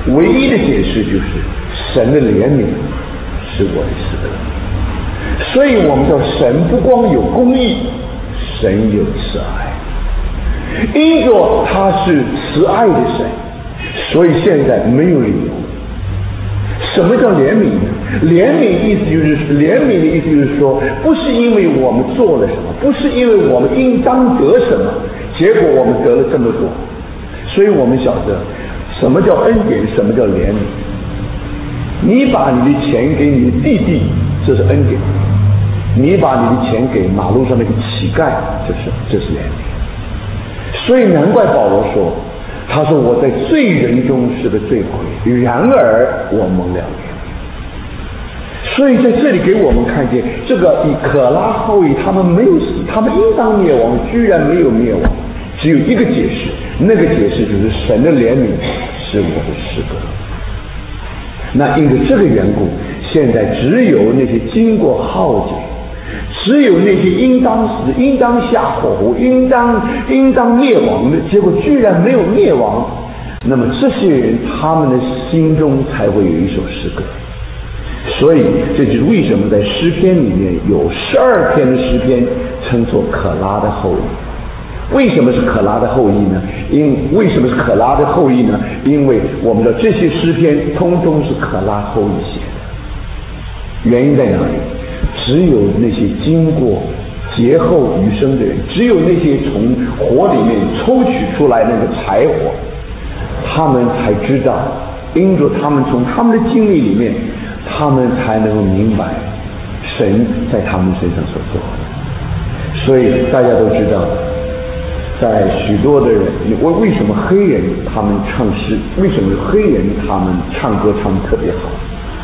唯一的解释就是神的怜悯是我的诗歌。所以我们说神不光有公义，神有慈爱。因着他是慈爱的神，所以现在没有理由。什么叫怜悯呢？怜悯意思就是怜悯的意思就是说，不是因为我们做了什么，不是因为我们应当得什么，结果我们得了这么多。所以我们晓得什么叫恩典，什么叫怜悯。你把你的钱给你的弟弟，这是恩典；你把你的钱给马路上那个乞丐，这是这是怜悯。所以难怪保罗说，他说我在罪人中是个罪魁，然而我蒙了怜。所以在这里给我们看见，这个以可拉后裔他们没有死，他们应当灭亡，居然没有灭亡，只有一个解释，那个解释就是神的怜悯是我的诗歌。那因着这个缘故，现在只有那些经过浩劫，只有那些应当死、应当下火湖、应当应当灭亡的，结果居然没有灭亡，那么这些人他们的心中才会有一首诗歌。所以这就是为什么在诗篇里面有十二篇的诗篇称作可拉的后裔。为什么是可拉的后裔呢？因为什么是可拉的后裔呢？因为我们的这些诗篇通通是可拉后裔写的。原因在哪里？只有那些经过劫后余生的人，只有那些从火里面抽取出来那个柴火，他们才知道，因着他们从他们的经历里面，他们才能够明白神在他们身上所做的。所以大家都知道，在许多的人，为为什么黑人他们唱诗，为什么黑人他们唱歌唱得特别好？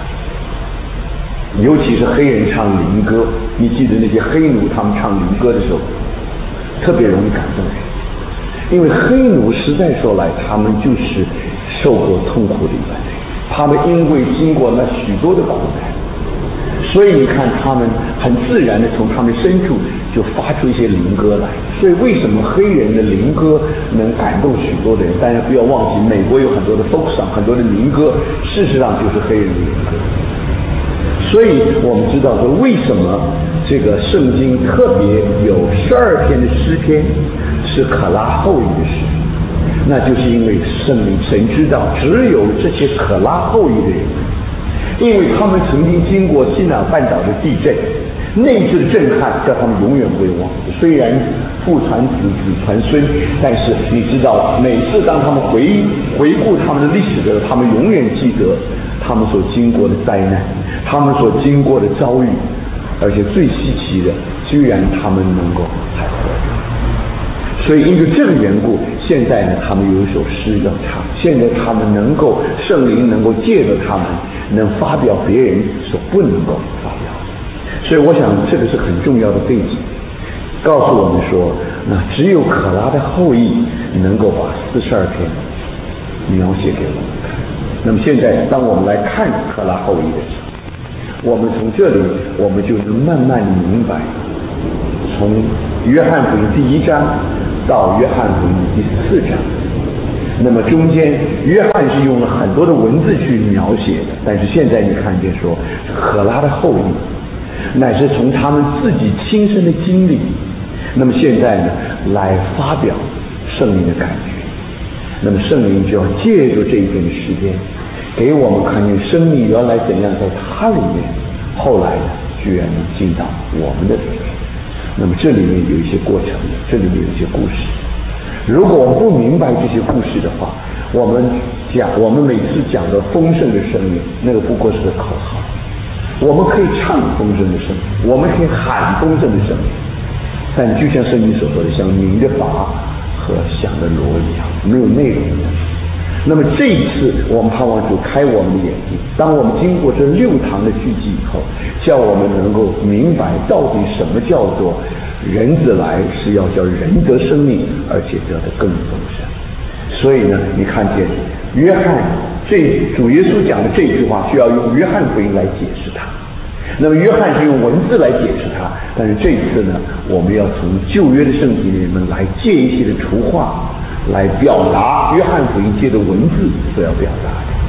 尤其是黑人唱灵歌，你记得那些黑奴他们唱灵歌的时候，特别容易感动人。因为黑奴实在说来，他们就是受过痛苦的一般人，他们因为经过那许多的苦难，所以你看他们很自然的从他们深处就发出一些灵歌来。所以为什么黑人的灵歌能感动许多的人？大家不要忘记，美国有很多的 folk song， 很多的灵歌，事实上就是黑人的灵歌。所以我们知道说，为什么这个圣经特别有十二篇的诗篇是可拉后裔的诗，那就是因为圣灵神知道，只有这些可拉后裔的人，因为他们曾经经过西南半岛的地震，那次的震撼叫他们永远不会忘。虽然父传子，子传孙，但是你知道，每次当他们回回顾他们的历史的时候，他们永远记得他们所经过的灾难，他们所经过的遭遇，而且最稀奇的，居然他们能够还活着。所以因为这个缘故，现在呢，他们有一首诗要唱，现在他们能够圣灵能够借着他们，能发表别人所不能够发表。所以我想这个是很重要的背景，告诉我们说，那只有可拉的后裔能够把四十二篇描写给我们看。那么现在当我们来看可拉后裔的时候，我们从这里我们就能慢慢明白，从约翰福音第一章到约翰福音第四章，那么中间约翰是用了很多的文字去描写的，但是现在你看见说可拉的后裔乃是从他们自己亲身的经历，那么现在呢来发表圣灵的感觉。那么圣灵就要借助这一篇的诗篇，给我们看见生命原来怎样在他里面，后来呢居然能进到我们的里面。那么这里面有一些过程，这里面有一些故事。如果我们不明白这些故事的话，我们讲我们每次讲的丰盛的生命，那个不过是个口号。我们可以唱丰盛的生命，我们可以喊丰盛的生命，但就像圣经所说的，像鸣的拔和响的锣一样，没有内容的。那么这一次我们盼望主开我们的眼睛，当我们经过这六堂的聚集以后，叫我们能够明白到底什么叫做人子来是要叫人得生命，而且得的更丰盛。所以呢，你看见约翰这主耶稣讲的这句话，需要用约翰福音来解释它。那么约翰是用文字来解释它，但是这一次呢，我们要从旧约的圣经里面来借一些的图画来表达约翰福音借的文字所要表达的。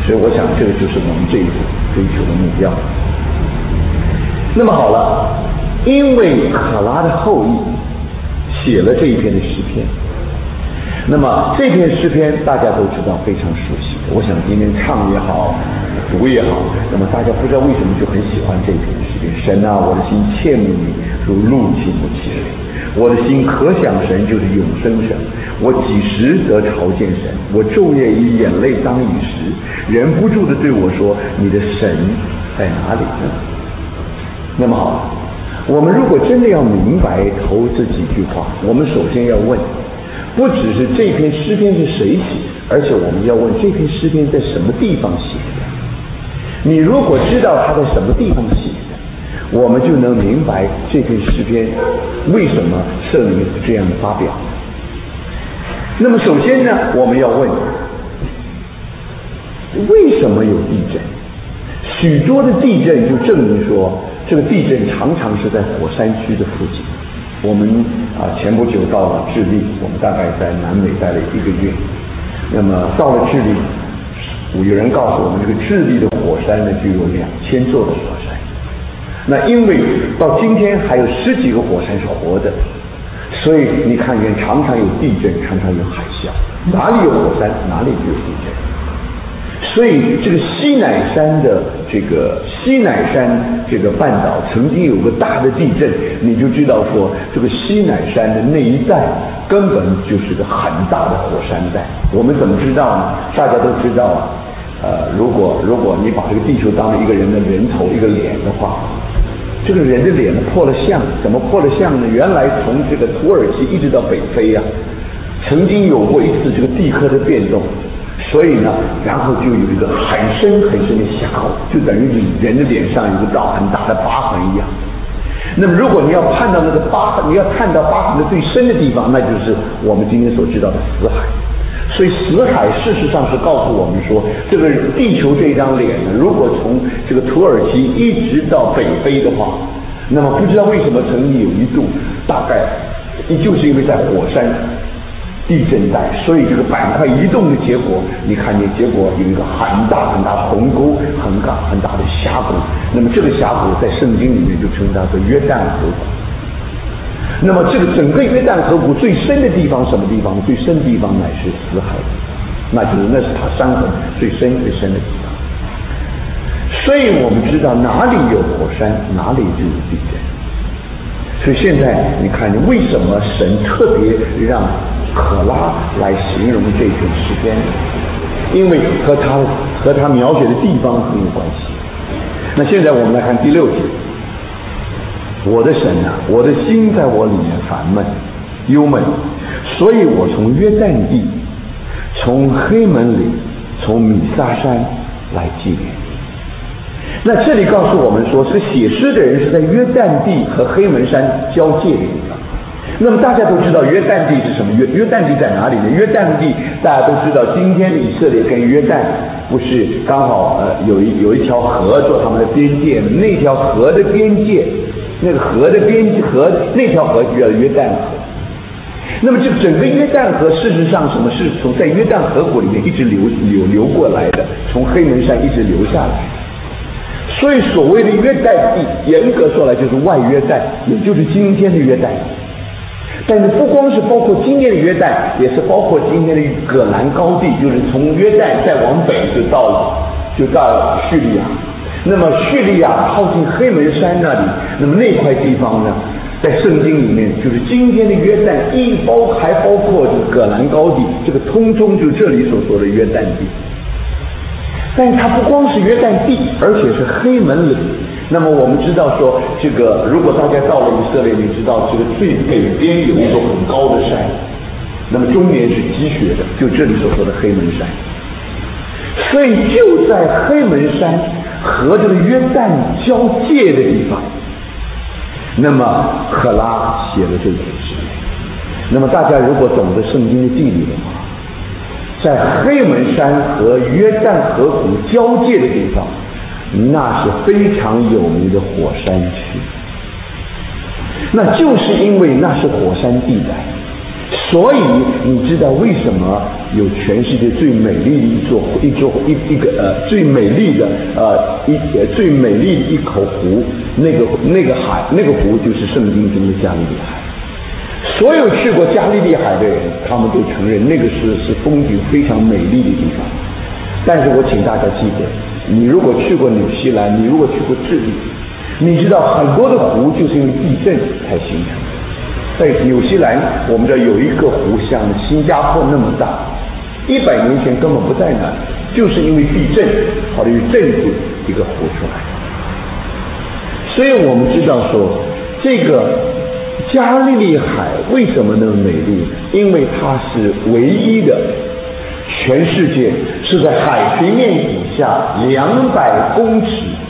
所以我想这个就是我们这一次追求的目标。那么好了，因为可拉的后裔写了这一篇的诗篇，那么这篇诗篇大家都知道非常熟悉，我想今天唱也好读也好，那么大家不知道为什么就很喜欢这篇诗篇。神啊，我的心切慕你如露气不起水，我的心可想神就是永生神，我几时得朝见神？我昼夜以眼泪当以食，忍不住的对我说，你的神在哪里呢？那么好，我们如果真的要明白头这几句话，我们首先要问，不只是这篇诗篇是谁写，而且我们要问这篇诗篇在什么地方写的。你如果知道它在什么地方写的，我们就能明白这篇诗篇为什么圣灵这样的发表。那么首先呢，我们要问，为什么有地震？许多的地震就证明说，这个地震常常是在火山区的附近。我们啊前不久到了智利，我们大概在南美待了一个月。那么到了智利，有人告诉我们，这个智利的火山呢就有两千座的火山。那因为到今天还有十几个火山是活的，所以你看见常常有地震，常常有海啸，哪里有火山，哪里就有地震。所以这个西乃山的这个西乃山这个半岛曾经有个大的地震，你就知道说这个西乃山的那一带根本就是个很大的火山带。我们怎么知道呢？大家都知道啊，呃，如果如果你把这个地球当成一个人的人头一个脸的话，这个人的脸呢破了相，怎么破了相呢？原来从这个土耳其一直到北非啊，曾经有过一次这个地壳的变动。所以呢，然后就有一个很深很深的峡口，就等于你人的脸上有个道很大的疤痕一样。那么如果你要看到那个疤痕，你要看到疤痕的最深的地方，那就是我们今天所知道的死海。所以死海事实上是告诉我们说，这个地球这张脸呢，如果从这个土耳其一直到北非的话，那么不知道为什么曾经有一度，大概就是因为在火山地震带，所以这个板块移动的结果，你看见结果有一个很大很大的鸿沟，很大很大的峡谷。那么这个峡谷在圣经里面就称它为约旦河谷。那么这个整个约旦河谷最深的地方什么地方？最深的地方乃是死海，那就是那是它山痕最深最深的地方。所以我们知道哪里有火山，哪里就有地震。所以现在你看，为什么神特别让可拉来形容这篇诗篇？因为和他和他描写的地方很有关系。那现在我们来看第六节，我的神啊，我的心在我里面烦闷忧闷，所以我从约旦地，从黑门里，从米撒山来纪念。那这里告诉我们说，是写诗的人是在约旦地和黑门山交界的地方。那么大家都知道约旦地是什么？约约旦地在哪里呢？约旦地大家都知道，今天的以色列跟约旦不是刚好呃有一有一条河做他们的边界，那条河的边界，那个河的边界河那条河就叫约旦河。那么这整个约旦河事实上什么是从在约旦河谷里面一直流流流过来的，从黑门山一直流下来。所以所谓的约旦地，严格说来就是外约旦，也就是今天的约旦。但是不光是包括今天的约旦，也是包括今天的葛兰高地，就是从约旦再往北就到了就到了叙利亚。那么叙利亚靠近黑门山那里，那么那块地方呢，在圣经里面就是今天的约旦，一包还包括这个葛兰高地，这个通通就这里所说的约旦地。但是它不光是约旦地，而且是黑门岭。那么我们知道说，这个如果大家到了以色列，你知道这个最北边有一座很高的山，那么终年是积雪的，就这里所说的黑门山。所以就在黑门山和这个约旦交界的地方，那么可拉写了这篇诗。那么大家如果懂得圣经的地理的话，在黑门山和约旦河谷交界的地方，那是非常有名的火山区。那就是因为那是火山地带， 所以你知道为什么有全世界最美丽的一座一座一一个呃最美丽的呃一呃最美丽的一口湖，那个那个海那个湖就是圣经中的加利利海。所有去过加利利海的人，他们都承认那个是是风景非常美丽的地方。但是我请大家记得，你如果去过纽西兰，你如果去过智利，你知道很多的湖就是因为地震才形成的。在纽西兰，我们这有一个湖像新加坡那么大，一百年前根本不在那，就是因为地震，好了，震出一个湖出来。所以我们知道说，这个加利利海为什么那么美丽？因为它是唯一的，全世界是在海平面底下两百公尺。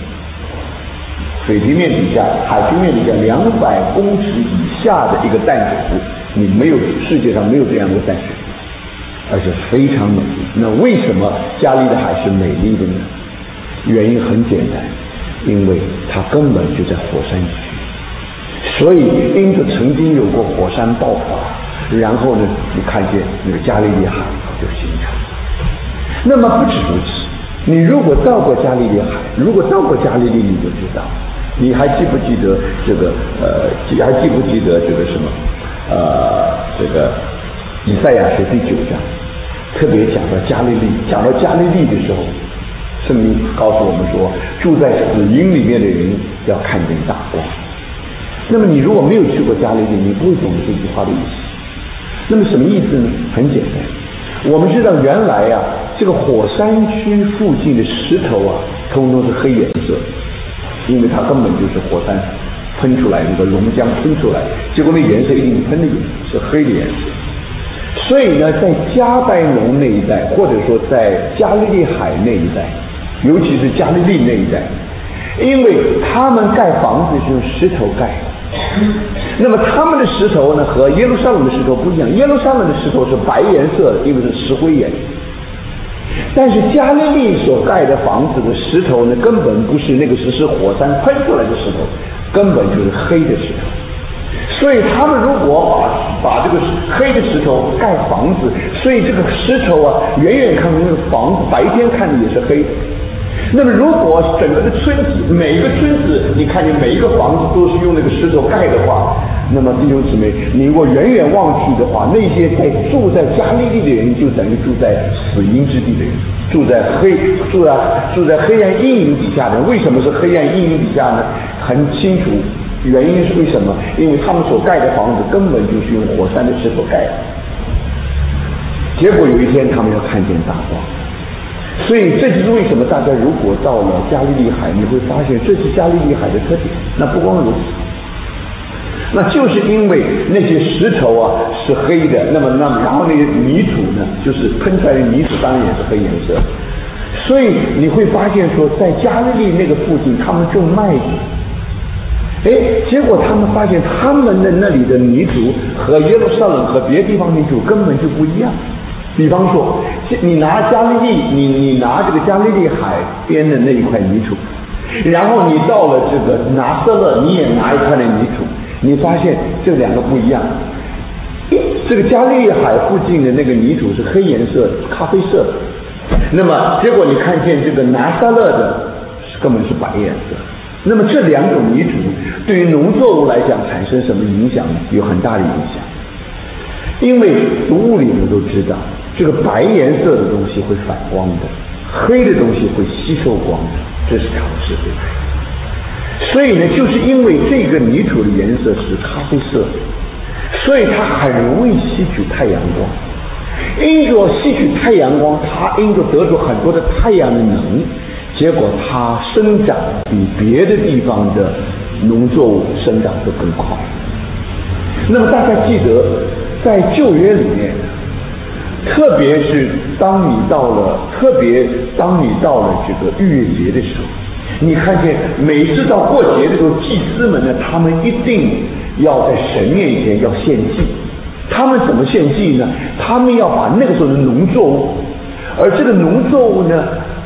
水平面底下，海平面底下两百公尺以下的一个淡水湖，你没有世界上没有这样的淡水湖，而且非常美丽。那为什么加利利海是美丽的呢？原因很简单，因为它根本就在火山区，所以因此曾经有过火山爆发，然后呢，你看见那个加利利海就形成。那么不止如此，你如果到过加利利海，如果到过加利利，你就知道。你还记不记得这个呃，还记不记得这个什么呃，这个以赛亚书第九章，特别讲到加利利，讲到加利利的时候，圣经告诉我们说，住在死荫里面的人要看见大光。那么你如果没有去过加利利，你不会懂这句话的意思。那么什么意思呢？很简单，我们知道原来啊，这个火山区附近的石头啊，通通是黑颜色。因为它根本就是火山喷出来，那个熔浆喷出来，结果那颜色一定喷的颜色是黑的颜色。所以呢，在加百农那一带，或者说在加利利海那一带，尤其是加利利那一带，因为他们盖房子是用石头盖的，那么他们的石头呢和耶路撒冷的石头不一样，耶路撒冷的石头是白颜色的，因为是石灰岩。但是加利利所盖的房子的石头呢，根本不是那个石是火山喷出来的石头，根本就是黑的石头。所以他们如果把把这个黑的石头盖房子，所以这个石头啊，远远看那个房子，白天看的也是黑的。那么如果整个的村子，每一个村子，你看见每一个房子都是用那个石头盖的话，那么弟兄姊妹，你如果远远望去的话，那些在住在加利利的人，就等于住在死荫之地的人，住在黑住在住在黑暗阴影底下的人。为什么是黑暗阴影底下呢？很清楚，原因是为什么？因为他们所盖的房子根本就是用火山的石头盖的。结果有一天，他们要看见大光。所以这就是为什么大家如果到了加利利海，你会发现这是加利利海的特点。那不光如此，那就是因为那些石头啊是黑的，那么那么然后那些泥土呢，就是喷出来的泥土当然也是黑颜色。所以你会发现说，在加利利那个附近，他们种麦子，哎，结果他们发现他们的那里的泥土和耶路撒冷和别的地方泥土根本就不一样。比方说，你拿加利利，你你拿这个加利利海边的那一块泥土，然后你到了这个拿撒勒，你也拿一块的泥土，你发现这两个不一样。这个加利利海附近的那个泥土是黑颜色、咖啡色的，那么结果你看见这个拿撒勒的根本是白颜色。那么这两种泥土对于农作物来讲产生什么影响呢？有很大的影响。因为读物理我们都知道，这个白颜色的东西会反光的，黑的东西会吸收光的，这是常识，对吧？所以呢，就是因为这个泥土的颜色是咖啡色，所以它很容易吸取太阳光。因着吸取太阳光，它因着得出很多的太阳的能，结果它生长比别的地方的农作物生长得更快。那么大家记得，在旧约里面，特别是当你到了，特别当你到了这个逾越节的时候，你看见每次到过节的时候，祭司们呢，他们一定要在神面前要献祭。他们怎么献祭呢？他们要把那个时候的农作物，而这个农作物呢，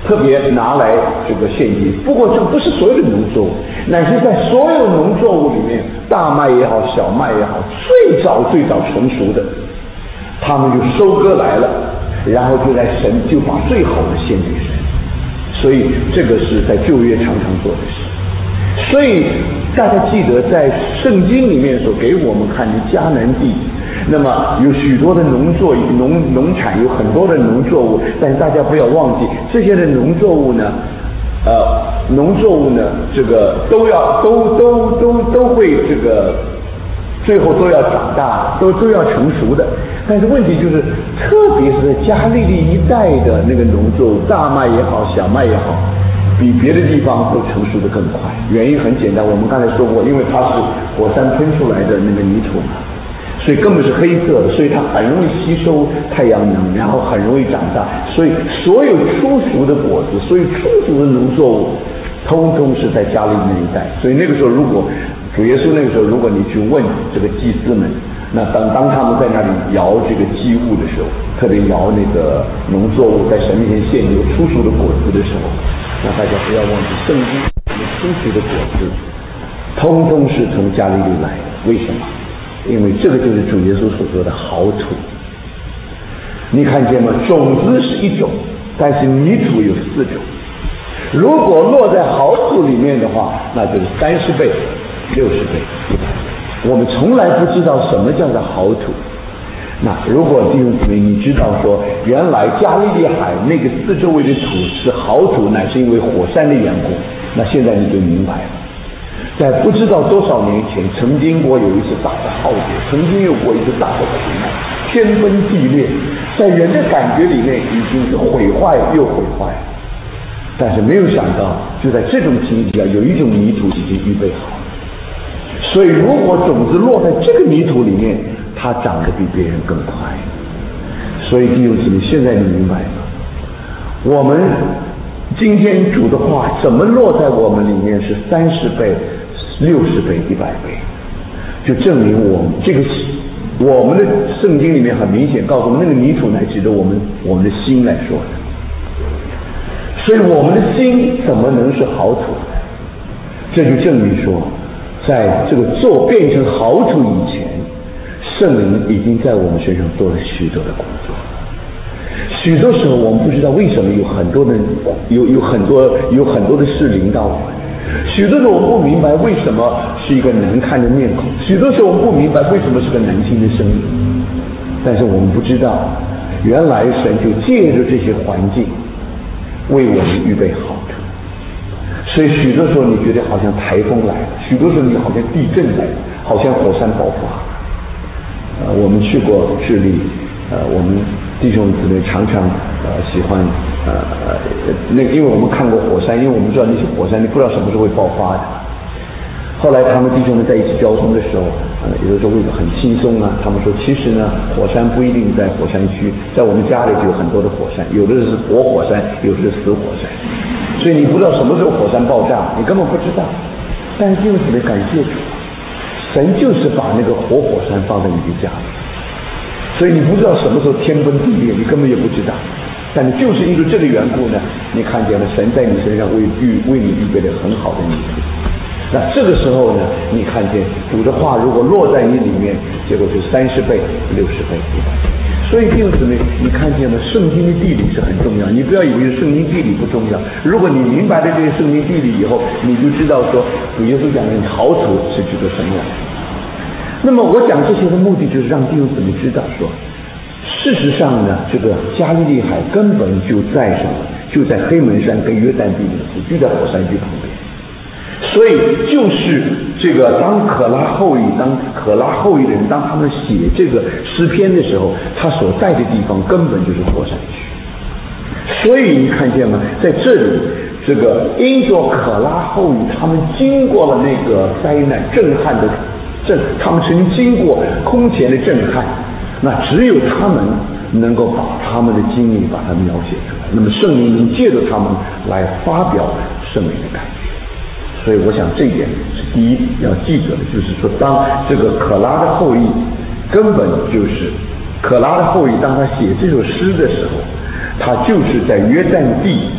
特别拿来这个献祭。不过这不是所有的农作物，乃是在所有农作物里面，大麦也好，小麦也好，最早最早成熟的，他们就收割来了，然后就来神就把最好的献给神。所以这个是在旧约常常做的事。所以大家记得在圣经里面所给我们看的迦南地，那么有许多的农作农农产，有很多的农作物，但是大家不要忘记，这些的农作物呢，呃，农作物呢，这个都要都都都都会这个最后都要长大，都都要成熟的。但是问题就是，特别是在加利利一带的那个农作物，大麦也好，小麦也好，比别的地方都成熟的更快。原因很简单，我们刚才说过，因为它是火山喷出来的那个泥土嘛，所以根本是黑色的，所以它很容易吸收太阳能，然后很容易长大。所以所有初熟的果子，所有初熟的农作物，通通是在加利利那一带。所以那个时候，如果主耶稣那个时候，如果你去问这个祭司们，那当当他们在那里摇这个祭物的时候，特别摇那个农作物在神面前献有初熟的果子的时候，那大家不要忘记，圣经初熟的果子，通通是从加利利来的。为什么？因为这个就是主耶稣所说的好土。你看见吗？种子是一种，但是泥土有四种。如果落在好土里面的话，那就是三十倍、六十倍、一百倍。我们从来不知道什么叫做好土。那如果弟兄姊妹你知道说，原来加利利海那个四周围的土是好土，乃是因为火山的缘故，那现在你就明白了。在不知道多少年前，曾经过有一次大的浩劫，曾经有过一次大的苦难，天崩地裂，在人的感觉里面已经是毁坏又毁坏。但是没有想到，就在这种情形下，有一种泥土已经预备好了。所以如果种子落在这个泥土里面，它长得比别人更快。所以弟兄姊妹，现在你明白吗？我们今天主的话怎么落在我们里面是三十倍、六十倍、一百倍，就证明我们这个我们的圣经里面很明显告诉我们，那个泥土乃指的我们我们的心来说的。所以我们的心怎么能是好土呢？这就证明说，在这个做变成好土以前，圣灵已经在我们身上做了许多的工作。许多时候我们不知道为什么有很多的有有很多有很多的事临到我们，许多时候我们不明白为什么是一个难看的面孔，许多时候我们不明白为什么是个难听的声音，但是我们不知道，原来神就借着这些环境为我们预备好的。所以许多时候你觉得好像台风来了，许多时候你好像地震来了，好像火山爆发。呃，我们去过智利，呃，我们弟兄姊妹常常呃喜欢呃那因为我们看过火山，因为我们知道那些火山你不知道什么时候会爆发的。后来他们弟兄们在一起交通的时候，呃，有的时候会很轻松啊。他们说，其实呢，火山不一定在火山区，在我们家里就有很多的火山，有的是活火山，有的是死火山。所以你不知道什么时候火山爆炸，你根本不知道。但是弟兄姊妹感谢主，神就是把那个活火山放在你的家里，所以你不知道什么时候天崩地裂，你根本也不知道。但是就是因为这个缘故呢，你看见了神在你身上为预为你预备了很好的泥土。那这个时候呢，你看见主的话如果落在你里面，结果就三十倍、六十倍、一百倍。所以弟兄姊妹，你看见了圣经的地理是很重要，你不要以为圣经地理不重要。如果你明白了这些圣经地理以后，你就知道说主耶稣讲的好土是指的什么样。那么我讲这些的目的就是让弟兄姊妹知道说，事实上呢，这个加利利海根本就在什么，就在黑门山跟约旦地里面，就在火山地旁边。所以就是这个当可拉后裔当可拉后裔的人当他们写这个诗篇的时候，他所在的地方根本就是火山区。所以你看见吗，在这里这个因着可拉后裔他们经过了那个灾难震撼的震他们曾经经过空前的震撼，那只有他们能够把他们的经历把它描写出来，那么圣灵能借着他们来发表圣灵的感觉。所以我想这一点是第一要记着的，就是说当这个可拉的后裔根本就是可拉的后裔当他写这首诗的时候，他就是在约旦地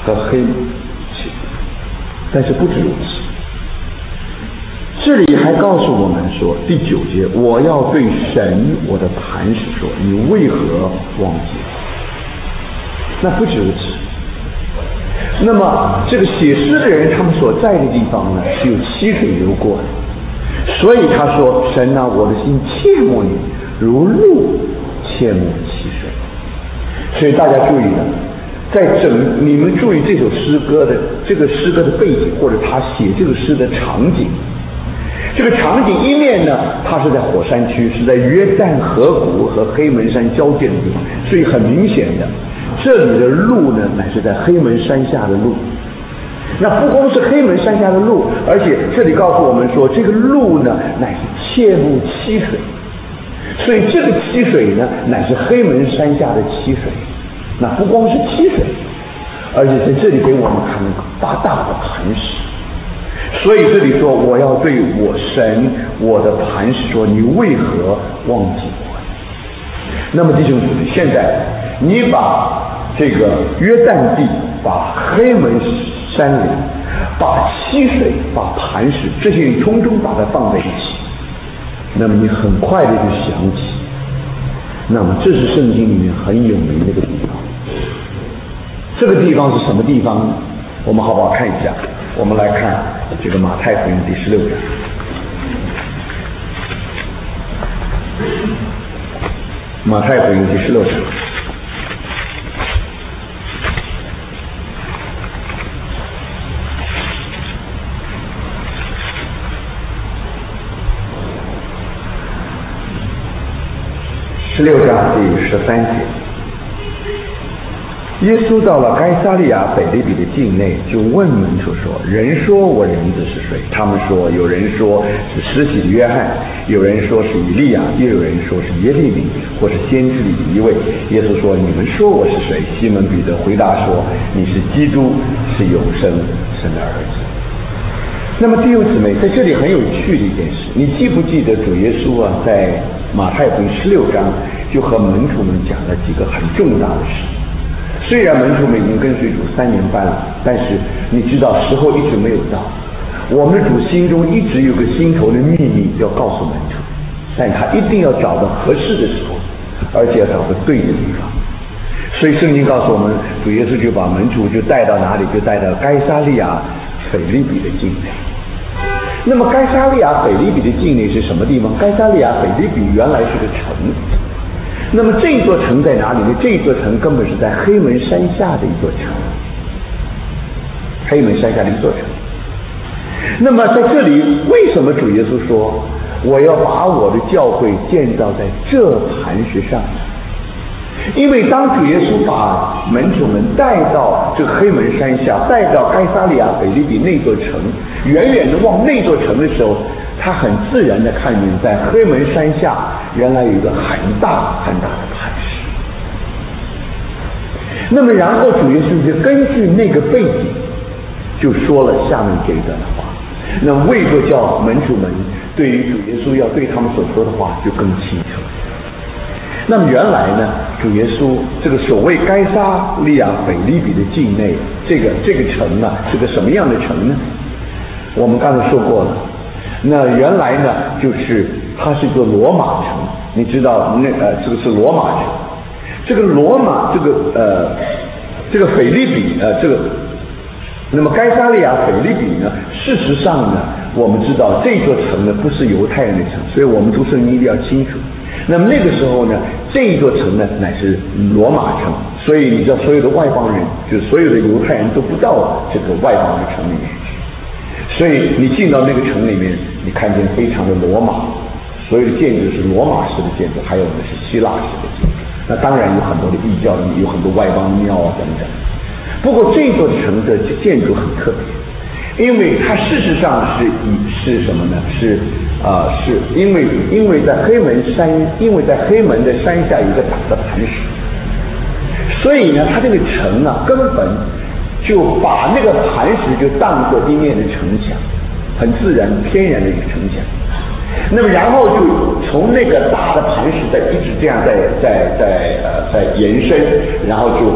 和黑漆。但是不止如此，这里还告诉我们说，第九节，我要对神我的磐石说，你为何忘记我？那不止如此。那么这个写诗的人他们所在的地方呢，是有溪水流过的，所以他说，神啊，我的心切慕你，如鹿切慕溪水。所以大家注意了，在整你们注意这首诗歌的这个诗歌的背景，或者他写这个诗的场景。这个场景一面呢，它是在火山区，是在约旦河谷和黑门山交界的地方，所以很明显的，这里的路呢，乃是在黑门山下的路。那不光是黑门山下的路，而且这里告诉我们说，这个路呢，乃是切慕溪水，所以这个溪水呢，乃是黑门山下的溪水。那不光是溪水，而且在这里给我们看那个大大的磐石。所以这里说，我要对我神我的磐石说，你为何忘记我？那么弟兄姊妹，现在你把这个约旦地，把黑门山岭，把溪水，把磐石，这些你通通把它放在一起，那么你很快的就想起，那么这是圣经里面很有名的一个地方。这个地方是什么地方呢？我们好不好看一下？我们来看这个马太福音第十六章。马太福音第十六章。十六章第十三节。耶稣到了该撒利亚腓立比的境内，就问门徒说，人说我人子是谁？他们说，有人说是施洗的约翰，有人说是以利亚，又有人说是耶利米，或是先知里的一位。耶稣说，你们说我是谁？西门彼得回答说，你是基督，是永生神的儿子。那么弟兄姊妹，在这里很有趣的一件事，你记不记得主耶稣啊，在马太福音十六章就和门徒们讲了几个很重大的事。虽然门徒们已经跟随主三年半了，但是你知道时候一直没有到。我们的主心中一直有个心头的秘密要告诉门徒，但他一定要找到合适的时候，而且要找到对的地方。所以圣经告诉我们，主耶稣就把门徒就带到哪里？就带到该撒利亚腓立比的境内。那么该撒利亚腓立比的境内是什么地方？该撒利亚腓立比原来是个城。那么这一座城在哪里呢？这一座城根本是在黑门山下的一座城，黑门山下的一座城。那么在这里，为什么主耶稣说我要把我的教会建造在这磐石上？因为当主耶稣把门徒们带到这个黑门山下，带到该撒利亚腓立比那座城，远远的望那座城的时候，他很自然的看见在黑门山下原来有一个很大很大的磐石。那么然后主耶稣就根据那个背景就说了下面这一段的话，那为着叫门徒们对于主耶稣要对他们所说的话就更清楚。那么原来呢，主耶稣这个所谓该撒利亚腓立比的境内，这个这个城呢是个什么样的城呢？我们刚才说过了，那原来呢就是它是一个罗马城，你知道那呃这个是罗马城，这个罗马这个呃这个腓立比呃这个，那么该撒利亚腓立比呢，事实上呢我们知道这座城呢不是犹太人的城，所以我们读圣经一定要清楚。那么那个时候呢，这一座城呢乃是罗马城，所以你知道所有的外邦人，就是所有的犹太人都不到这个外邦的城里面去，所以你进到那个城里面，你看见非常的罗马，所有的建筑是罗马式的建筑，还有呢是希腊式的建筑。那当然有很多的异教，有很多外邦庙啊等等。不过这座城的建筑很特别，因为它事实上是以是什么呢？是啊、呃，是因为因为在黑门山，因为在黑门的山下有一个大的磐石，所以呢，它这个城啊，根本就把那个磐石就当作地面的城墙，很自然、天然的一个城墙。那么然后就从那个大的磐石再一直这样在在在呃在延伸，然后就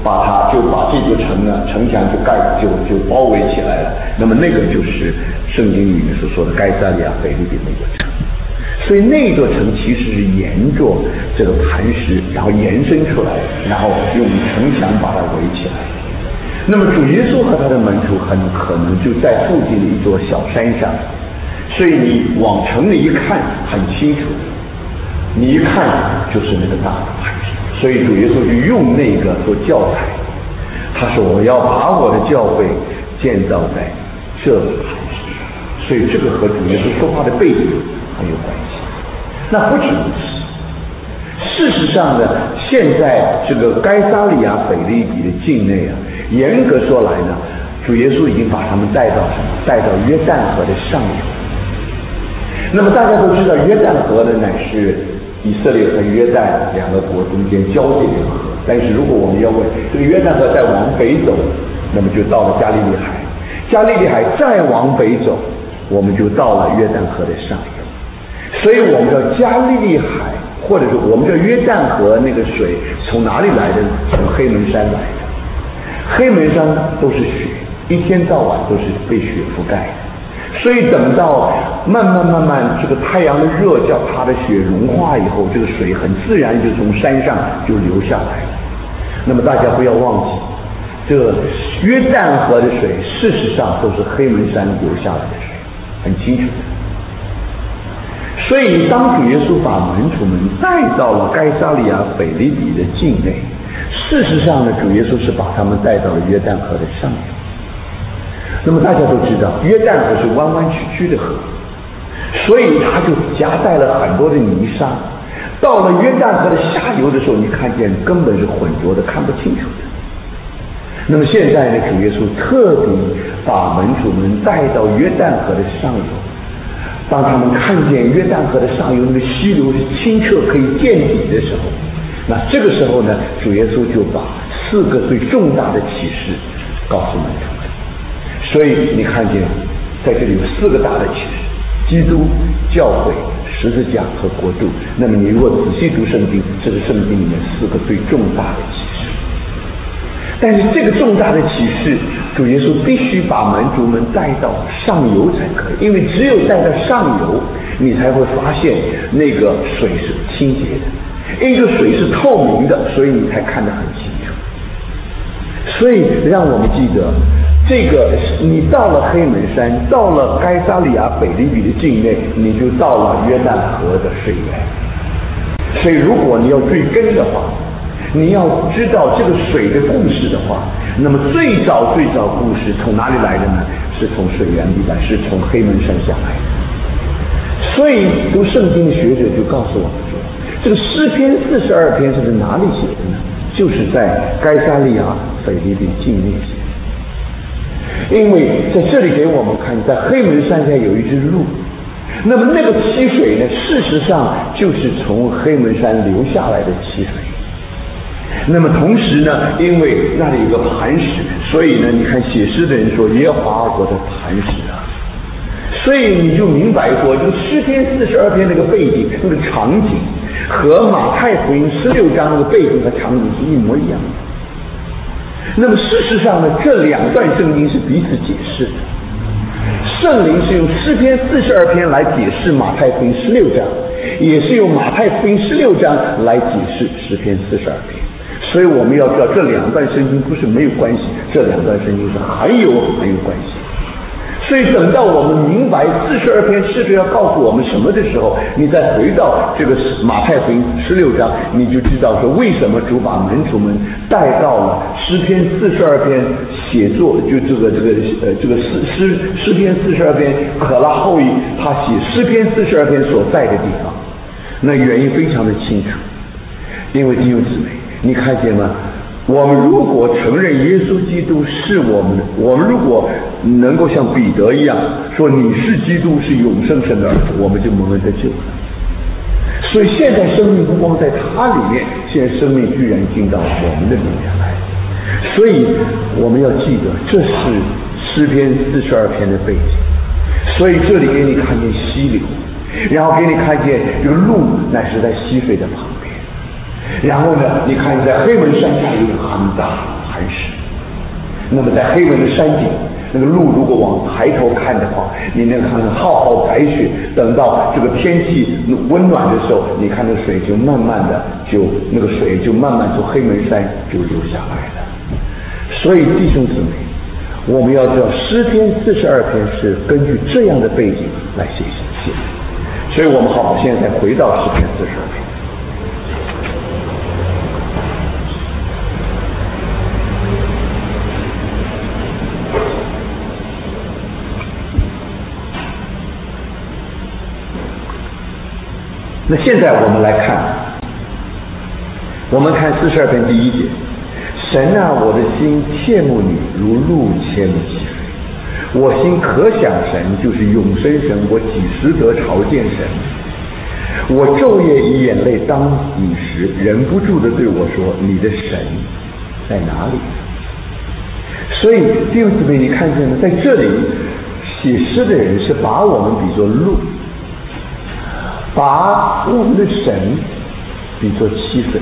把它就把这座城呢城墙就盖就就包围起来了。那么那个就是圣经里面所说的该撒利亚腓立比那座城。所以那座城其实是沿着这个磐石，然后延伸出来，然后用城墙把它围起来。那么主耶稣和他的门徒很可能就在附近的一座小山上，所以你往城里一看很清楚，你一看就是那个大的磐石。所以主耶稣就用那个做教材，他说我要把我的教会建造在这个磐石上。所以这个和主耶稣说话的背景很有关系。那不止如此，事实上呢，现在这个该撒利亚腓立比的境内啊，严格说来呢，主耶稣已经把他们带到什么？带到约旦河的上游。那么大家都知道，约旦河呢乃是以色列和约旦两个国中间交界的河。但是如果我们要问这个约旦河再往北走，那么就到了加利利海，加利利海再往北走，我们就到了约旦河的上游。所以我们叫加利利海，或者是我们叫约旦河，那个水从哪里来的？从黑门山来的。黑门山都是雪，一天到晚都是被雪覆盖的。所以等到慢慢慢慢这个太阳的热叫它的雪融化以后，这个水很自然就从山上就流下来了。那么大家不要忘记，这个约旦河的水事实上都是黑门山流下来的水，很清楚的。所以当主耶稣把门徒们带到了该撒利亚腓立比的境内，事实上呢，主耶稣是把他们带到了约旦河的上游。那么大家都知道，约旦河是弯弯曲曲的河，所以它就夹带了很多的泥沙。到了约旦河的下游的时候，你看见根本是浑浊的，看不清楚的。那么现在呢，主耶稣特别把门徒们带到约旦河的上游。当他们看见约旦河的上游那个溪流是清澈可以见底的时候，那这个时候呢，主耶稣就把四个最重大的启示告诉门徒们。所以你看见在这里有四个大的启示：基督、教会、十字架和国度。那么你如果仔细读圣经，这是圣经里面四个最重大的启示。但是这个重大的启示，主耶稣必须把门徒们带到上游才可以，因为只有带到上游，你才会发现那个水是清洁的，因为这个水是透明的，所以你才看得很清楚。所以让我们记得，这个你到了黑门山，到了该撒利亚腓立比的境内，你就到了约旦河的水源。所以如果你要追根的话，你要知道这个水的故事的话，那么最早最早故事从哪里来的呢？是从水源里来，是从黑门山下来的。所以读圣经的学者就告诉我们说，这个诗篇四十二篇是在哪里写的呢？就是在该撒利亚腓立比境内写的。因为在这里给我们看，在黑门山下有一只鹿，那么那个溪水呢，事实上就是从黑门山流下来的溪水。那么同时呢，因为那里有个磐石，所以呢，你看写诗的人说耶和华国的磐石啊，所以你就明白说，这个诗篇四十二篇那个背景、那个场景，和马太福音十六章那个背景和场景是一模一样的。那么事实上呢，这两段圣经是彼此解释的。圣灵是用诗篇四十二篇来解释马太福音十六章，也是用马太福音十六章来解释诗篇四十二篇。所以我们要知道，这两段圣经不是没有关系，这两段圣经是很有很有关系。所以等到我们明白四十二篇诗篇要告诉我们什么的时候，你再回到这个马太福音十六章，你就知道说为什么主把门徒们带到了诗篇四十二篇写作，就这个这个呃这个诗诗诗篇四十二篇可拉后裔他写诗篇四十二篇所在的地方。那原因非常的清楚，因为弟兄姊妹，你看见吗？我们如果承认耶稣基督是我们的，我们如果能够像彼得一样说你是基督，是永生神的儿子，我们就蒙恩得救了。所以现在生命不光在他里面，现在生命居然进到我们的里面来。所以我们要记得，这是诗篇四十二篇的背景。所以这里给你看见溪流，然后给你看见这个路乃是在溪水的旁边。然后呢，你看在黑门山下有一个很大的磐石。那么在黑门的山顶，那个路如果往抬头看的话，你能看到浩浩白雪。等到这个天气温暖的时候，你看那水就慢慢的就那个水就慢慢从黑门山就流下来了。所以弟兄姊妹，我们要知道诗篇四十二篇是根据这样的背景来写写。所以我们好，现在回到诗篇四十二篇。那现在我们来看，我们看四十二篇第一节：神啊，我的心切慕你，如鹿切慕溪水。我心可想神，就是永生神。我几时得朝见神？我昼夜以眼泪当饮食，忍不住的对我说：你的神在哪里？所以弟兄姊妹，你看见了，在这里写诗的人是把我们比作鹿，把我们的神比作溪水。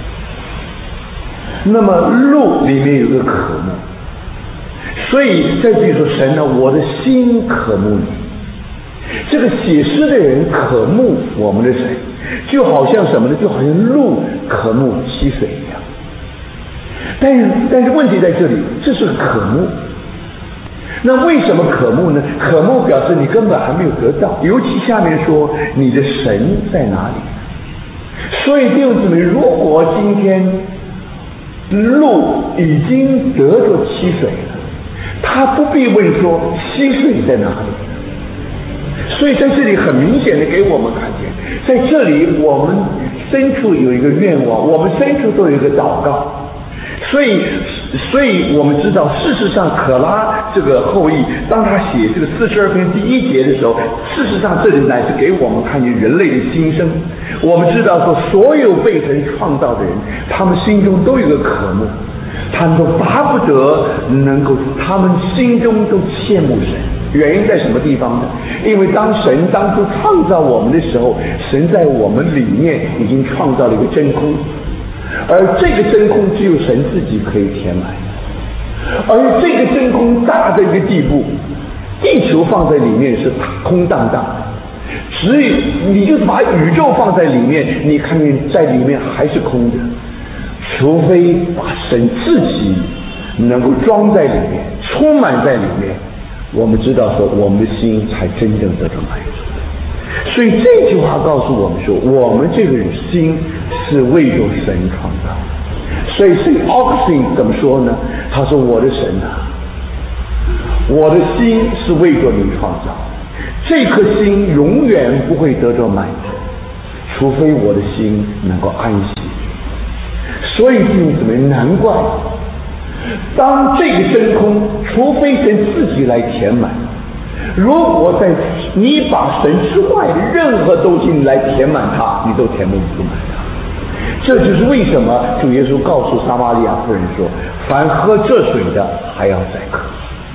那么鹿里面有个渴慕，所以在这里说神呢，我的心渴慕你。这个写诗的人渴慕我们的神，就好像什么呢？就好像鹿渴慕溪水一样。但是但是问题在这里，这是渴慕。那为什么渴慕呢？渴慕表示你根本还没有得到，尤其下面说你的神在哪里。所以弟兄姊妹，如果今天鹿已经得着溪水了，他不必问说溪水在哪里。所以在这里很明显的给我们看见，在这里我们深处有一个愿望，我们深处都有一个祷告。所以所以我们知道，事实上可拉这个后裔，当他写这个四十二篇第一节的时候，事实上这里乃是给我们看见人类的心声。我们知道说，所有被神创造的人，他们心中都有一个渴慕，他们都巴不得能够，他们心中都羡慕神。原因在什么地方呢？因为当神当初创造我们的时候，神在我们里面已经创造了一个真空，而这个真空只有神自己可以填满，而这个真空大的一个地步，地球放在里面是空荡荡的，只有你就是把宇宙放在里面，你看见在里面还是空的，除非把神自己能够装在里面，充满在里面，我们知道说我们的心才真正得到满足。所以这句话告诉我们说，我们这个人心是为着神创造的。所以圣奥古斯丁怎么说呢？他说：我的神啊，我的心是为着你创造，这颗心永远不会得到满足，除非我的心能够安息。所以弟兄姊妹，难怪当这个真空，除非神自己来填满，如果在你把神之外的任何东西来填满它，你都填不满它。这就是为什么主耶稣告诉撒玛利亚妇人说：凡喝这水的还要再渴。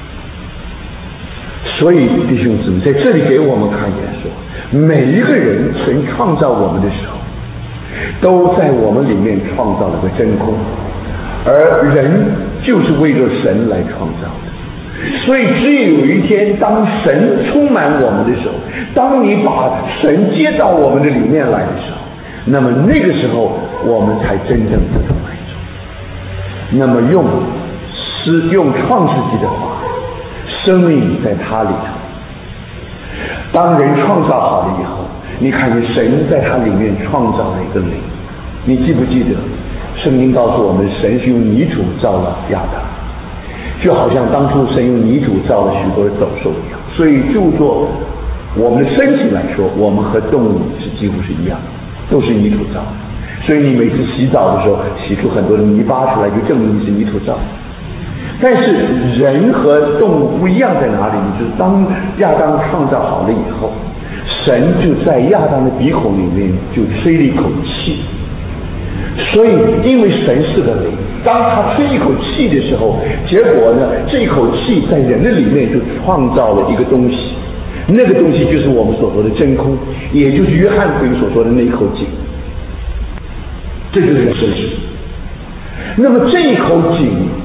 所以弟兄姊妹，在这里给我们看见说，每一个人神创造我们的时候，都在我们里面创造了个真空，而人就是为了神来创造的。所以只有有一天，当神充满我们的时候，当你把神接到我们的里面来的时候，那么那个时候我们才真正得到满足。那么用是用创世纪的话，生命在他里头。当人创造好了以后，你看见神在他里面创造了一个灵。你记不记得圣经告诉我们，神是用泥土造了亚当，就好像当初神用泥土造了许多的走兽一样。所以就做我们的身体来说，我们和动物是几乎是一样的，都是泥土造的。所以你每次洗澡的时候洗出很多的泥巴出来，就证明你是泥土造的。但是人和动物不一样在哪里呢？就是当亚当创造好了以后，神就在亚当的鼻孔里面就吹了一口气。所以因为神是个灵，当他吹一口气的时候，结果呢，这一口气在人的里面就创造了一个东西，那个东西就是我们所说的真空，也就是约翰福音所说的那一口井。这就是神。那么这一口井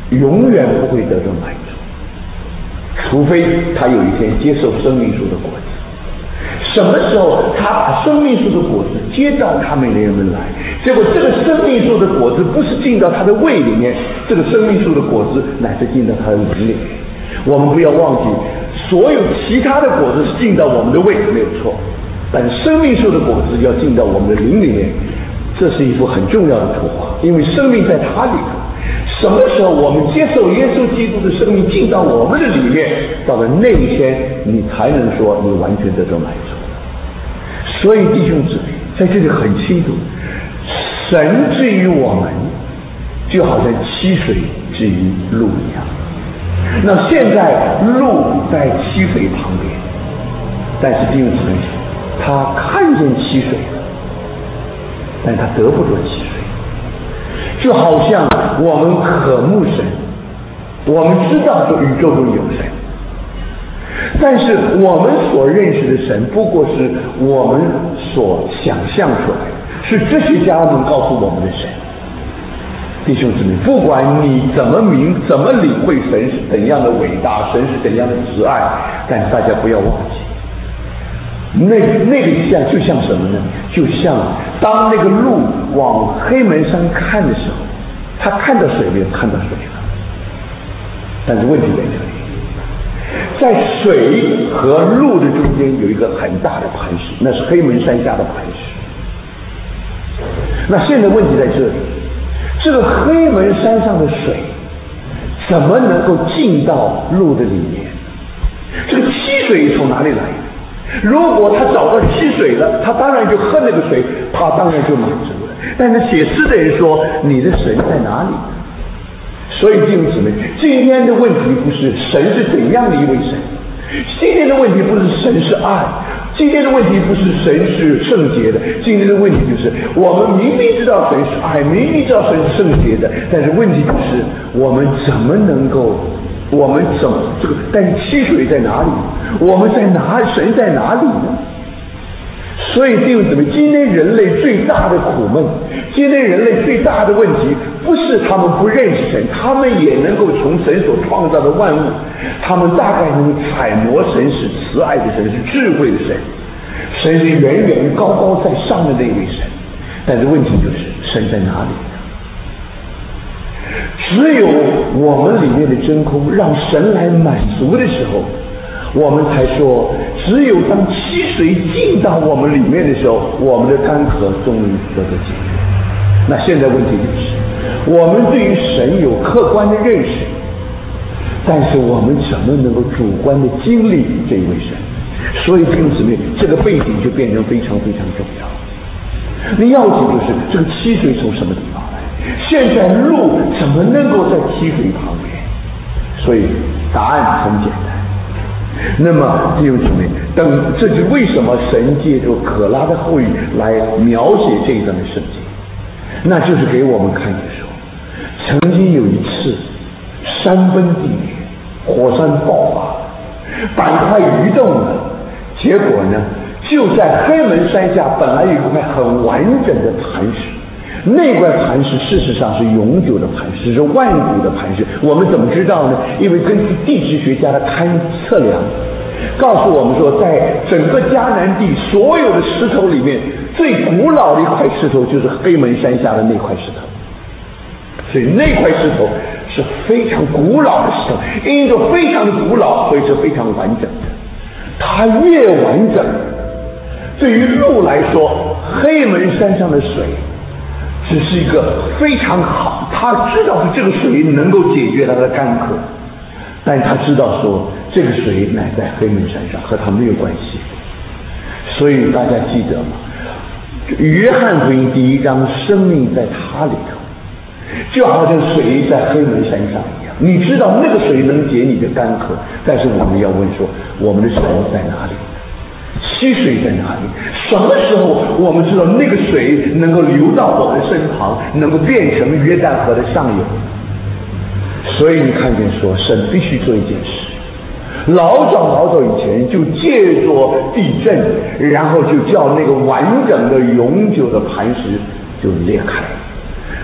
永远不会得到满足，除非他有一天接受生命树的果子。什么时候他把生命树的果子接到他们人们来，结果这个生命树的果子不是进到他的胃里面，这个生命树的果子乃是进到他的灵里面。我们不要忘记，所有其他的果子是进到我们的胃没有错，但生命树的果子要进到我们的灵里面，这是一幅很重要的图画，因为生命在他里头。什么时候我们接受耶稣基督的生命进到我们的里面，到了那一天你才能说你完全得到满足。所以弟兄姊妹在这里很清楚，神至于我们就好像溪水至于路一样。那现在路在溪水旁边，但是弟兄姊妹他看见溪水了，但他得不着溪水。就好像我们渴慕神，我们知道这宇宙中有神，但是我们所认识的神不过是我们所想象出来的，是哲学家们告诉我们的神。弟兄姊妹，不管你怎么明怎么领会神是怎样的伟大，神是怎样的慈爱，但大家不要忘记，那那个像就像什么呢？就像当那个鹿往黑门山看的时候，他看到水没有？看到水了，但是问题在这里，在水和鹿的中间有一个很大的磐石，那是黑门山下的磐石。那现在问题在这里，这个黑门山上的水怎么能够进到鹿的里面？这个溪水从哪里来？如果他找到溪水了，他当然就喝那个水，他当然就满足了。但是写诗的人说，你的神在哪里？所以弟兄姊妹，今天的问题不是神是怎样的一位神，今天的问题不是神是爱，今天的问题不是神是圣洁的，今天的问题就是我们明明知道神是爱，明明知道神是圣洁的，但是问题就是我们怎么能够，我们怎么这个，但是溪水在哪里？我们在哪？神在哪里呢？所以弟兄姊妹，今天人类最大的苦闷，今天人类最大的问题，不是他们不认识神，他们也能够从神所创造的万物，他们大概能揣摩神是慈爱的神，是智慧的神，神是远远高高在上的那位神。但是问题就是神在哪里？只有我们里面的真空让神来满足的时候，我们才说，只有当溪水进到我们里面的时候，我们的干渴终于得到解决。那现在问题就是，我们对于神有客观的认识，但是我们怎么能够主观的经历这一位神？所以弟兄姊妹，这个背景就变成非常非常重要。你要紧就是这个溪水从什么地方来？现在路怎么能够在溪水旁边？所以答案很简单。那么弟兄姊妹，等这就为什么神借助可拉的后裔来描写这一段的圣经，那就是给我们看的说，曾经有一次山崩地裂，火山爆发，板块移动了，结果呢，就在黑门山下本来有一块很完整的磐石，那块磐石事实上是永久的磐石，是万古的磐石。我们怎么知道呢？因为根据地质学家的勘测量告诉我们说，在整个迦南地所有的石头里面，最古老的一块石头就是黑门山下的那块石头。所以那块石头是非常古老的石头，因为非常的古老，所以是非常完整的。它越完整，对于鹿来说，黑门山上的水只是一个非常好，他知道是这个水能够解决他的干渴，但他知道说这个水乃在黑门山上，和他没有关系。所以大家记得吗？约翰福音第一章，生命在他里头，就好像水在黑门山上一样。你知道那个水能解你的干渴，但是我们要问说，我们的神在哪里？溪水在哪里？什么时候我们知道那个水能够流到我们身旁，能够变成约旦河的上游？所以你看见说，神必须做一件事，老早老早以前就借着地震，然后就叫那个完整的永久的磐石就裂开。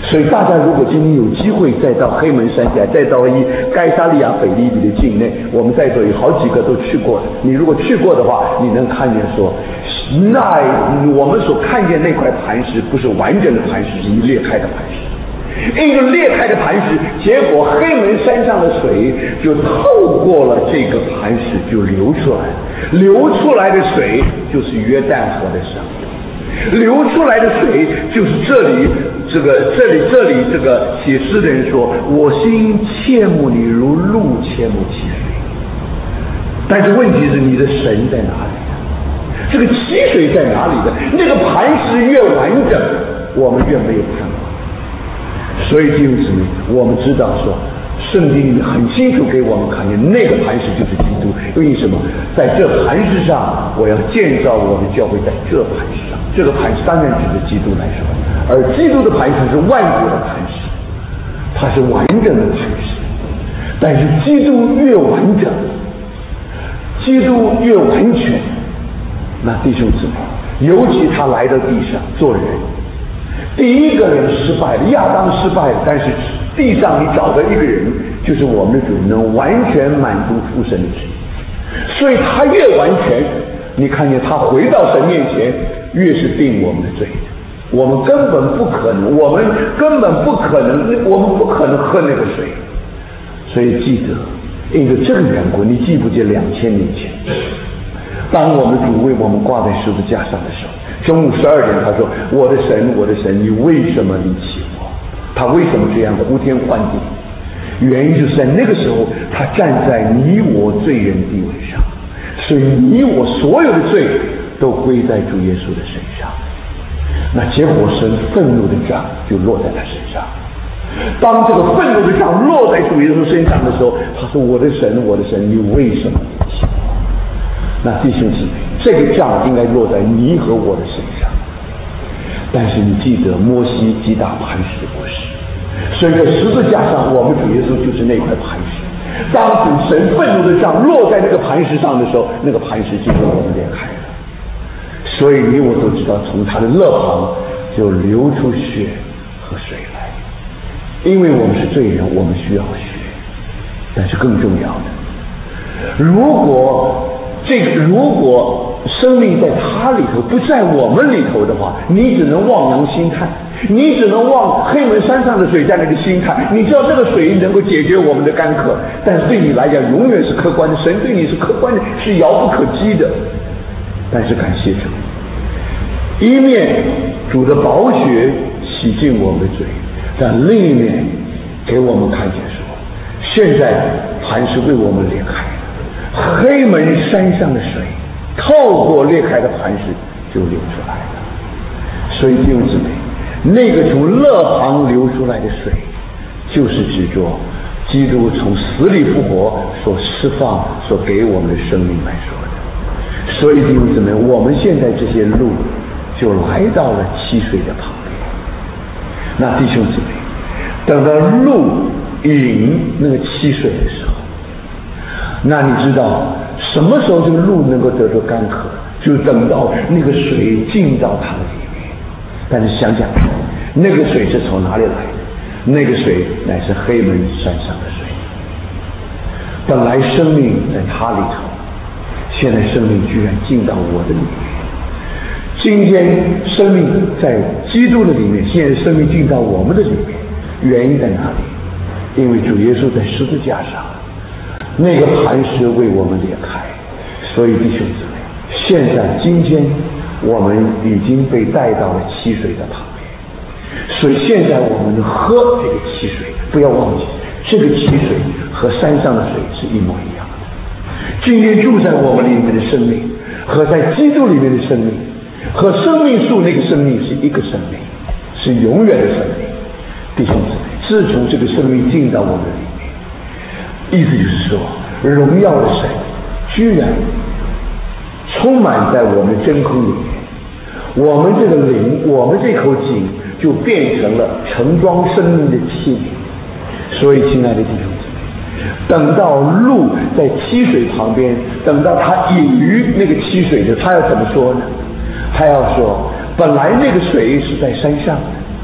所以大家如果今天有机会再到黑门山下，再到一该撒利亚腓立比的境内，我们在座有好几个都去过的，你如果去过的话，你能看见说，那我们所看见那块磐石不是完整的磐石，是一裂开的磐石，一个裂开的磐石，结果黑门山上的水就透过了这个磐石就流出来，流出来的水就是约旦河的上游，流出来的水就是这里这个这里这里这个写诗的人说，我心切慕你如鹿切慕其水。但是问题是你的神在哪里？这个溪水在哪里的？那个磐石越完整，我们越没有盼望。所以弟兄姊妹，我们知道说，圣经里面很清楚给我们看见，那个磐石就是基督。为什么？在这磐石上，我要建造我们教会，在这磐石上。这个磐石当然指着基督来说，而基督的磐石是万古的磐石，它是完整的磐石。但是基督越完整，基督越完全，那弟兄姊妹，尤其他来到地上做人，第一个人失败了，亚当失败了，但是地上你找到一个人，就是我们的主，能完全满足父神的旨意。所以他越完全，你看见他回到神面前，越是定我们的罪。我们根本不可能，我们根本不可能，我们不可能喝那个水。所以记得，因为这个缘故，你记不记两千年前，当我们主为我们挂在十字架上的时候，中午十二点，他说：“我的神，我的神，你为什么离弃我？”他为什么这样呼天唤地？原因就是在那个时候，他站在你我罪人地位上，所以你我所有的罪都归在主耶稣的身上。那结果神愤怒的杖就落在他身上。当这个愤怒的杖落在主耶稣身上的时候，他说：“我的神，我的神，你为什么离弃我？”那弟兄姊妹，这个杖应该落在你和我的身上。但是你记得摩西击打磐石的故事，所以在十字架上，我们主耶稣就是那块磐石。当主神愤怒的杖落在那个磐石上的时候，那个磐石就被我们裂开了。所以你我都知道，从他的肋旁就流出血和水来。因为我们是罪人，我们需要血。但是更重要的，如果这个如果生命在他里头，不在我们里头的话，你只能望洋兴叹，你只能望黑门山上的水在那个兴叹。你知道这个水能够解决我们的干渴，但是对你来讲永远是客观的，神对你是客观的，是遥不可及的。但是感谢主，一面主的宝血洗净我们的罪，但另一面给我们看见说，现在磐石为我们裂开，黑门山上的水透过裂开的磐石就流出来了。所以弟兄姊妹，那个从肋旁流出来的水，就是指着基督从死里复活所释放所给我们的生命来说的。所以弟兄姊妹，我们现在这些路就来到了溪水的旁边。那弟兄姊妹，等到路引那个溪水的时候，那你知道什么时候这个路能够得到干渴？就等到那个水进到它的里面。但是想想，那个水是从哪里来的？那个水乃是黑门山上的水。本来生命在它里头，现在生命居然进到我的里面。今天生命在基督的里面，现在生命进到我们的里面，原因在哪里？因为主耶稣在十字架上，那个磐石为我们裂开。所以弟兄姊妹，现在今天我们已经被带到了溪水的旁边，所以现在我们喝这个溪水，不要忘记这个溪水和山上的水是一模一样的。今天住在我们里面的生命和在基督里面的生命，和生命树那个生命是一个生命，是永远的生命。弟兄姊妹，自从这个生命进到我们里面，意思就是说，荣耀的神居然充满在我们的真空里面，我们这个灵，我们这口井就变成了盛装生命的器皿。所以亲爱的弟兄姊妹，等到路在溪水旁边，等到他隐于那个溪水的，他要怎么说呢？他要说，本来那个水是在山上的，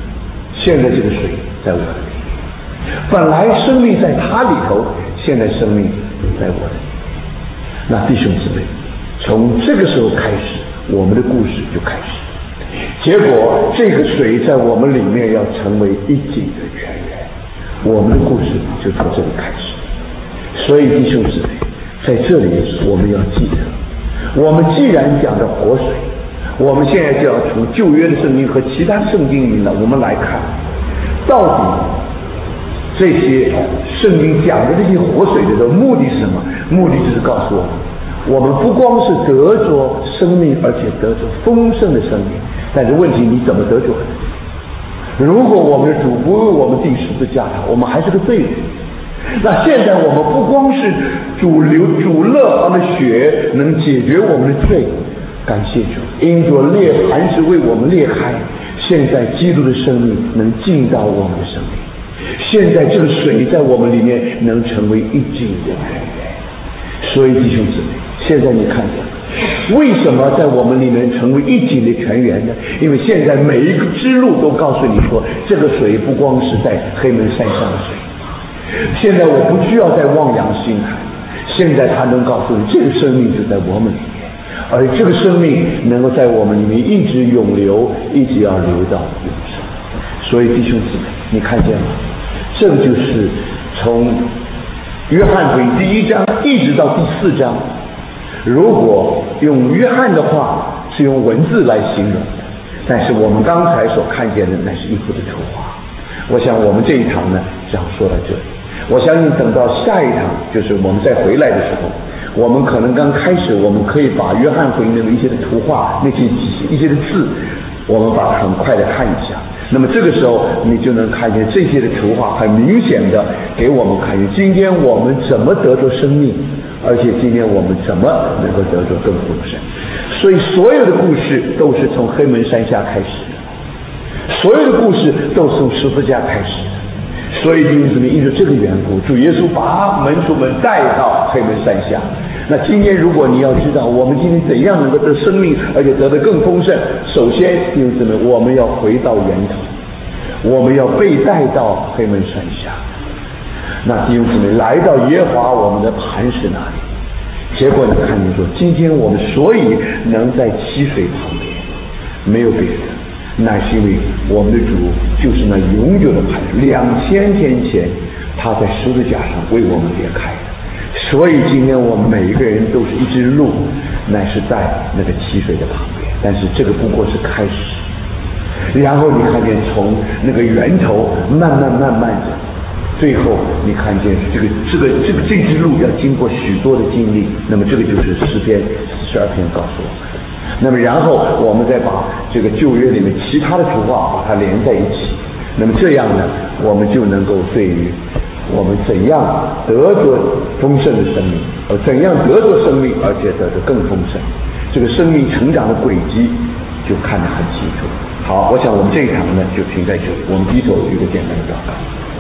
现在这个水在我的里面，本来生命在他里头，现在生命在我的里面。那弟兄姊妹，从这个时候开始，我们的故事就开始。结果这个水在我们里面要成为一井的泉源，我们的故事就从这里开始。所以弟兄姊妹，在这里我们要记得，我们既然讲的活水，我们现在就要从旧约的圣经和其他圣经里面呢，我们来看到底这些圣经讲的这些活水的目的是什么？目的就是告诉我们，我们不光是得着生命，而且得着丰盛的生命。但是问题，你怎么得着？如果我们的主不为我们定十字架，我们还是个罪人。那现在我们不光是主流主勒他的血能解决我们的罪，感谢主，因着裂磐石为我们裂开，现在基督的生命能进到我们的生命，现在这个水在我们里面能成为一井的泉源。所以弟兄姊妹，现在你看见为什么在我们里面成为一井的泉源呢？因为现在每一个支路都告诉你说，这个水不光是在黑门山上的水，现在我不需要再望洋兴叹，现在他能告诉你，这个生命就在我们里面，而这个生命能够在我们里面一直永流，一直要流到永生。所以弟兄姊妹，你看见吗？这个就是从约翰福音第一章一直到第四章，如果用约翰的话是用文字来形容的，但是我们刚才所看见的那是一幅的图画。我想我们这一堂呢这样说到这里，我相信等到下一堂，就是我们再回来的时候，我们可能刚开始我们可以把约翰福音的一些的图画，那些一些的字，我们把它很快的看一下。那么这个时候你就能看见这些的图画很明显的给我们看见今天我们怎么得着生命，而且今天我们怎么能够得着更丰盛。所以所有的故事都是从黑门山下开始的，所有的故事都是从十字架开始的。所以弟兄姊妹，因着这个缘故，主耶稣把门徒们带到黑门山下。那今天如果你要知道我们今天怎样能够得生命，而且得得更丰盛，首先弟兄姊妹，我们要回到源头，我们要被带到黑门山下。那弟兄姊妹，来到耶和华我们的磐石那里，结果你看你说，今天我们所以能在溪水旁边，没有别的，那是因为我们的主就是那永久的磐石，两千天前他在十字架上为我们裂开的。所以今天我们每一个人都是一只鹿，乃是在那个溪水的旁边，但是这个不过是开始。然后你看见从那个源头慢慢慢慢的，最后你看见这个这个这个这只鹿要经过许多的经历，那么这个就是诗篇四十二篇告诉我们。那么然后我们再把这个旧约里面其他的图画把它连在一起，那么这样呢，我们就能够对于我们怎样得着丰盛的生命，呃，怎样得着生命，而且得着更丰盛，这个生命成长的轨迹就看得很清楚。好，我想我们这一堂呢就停在这里，我们低头有一个简单的祷告。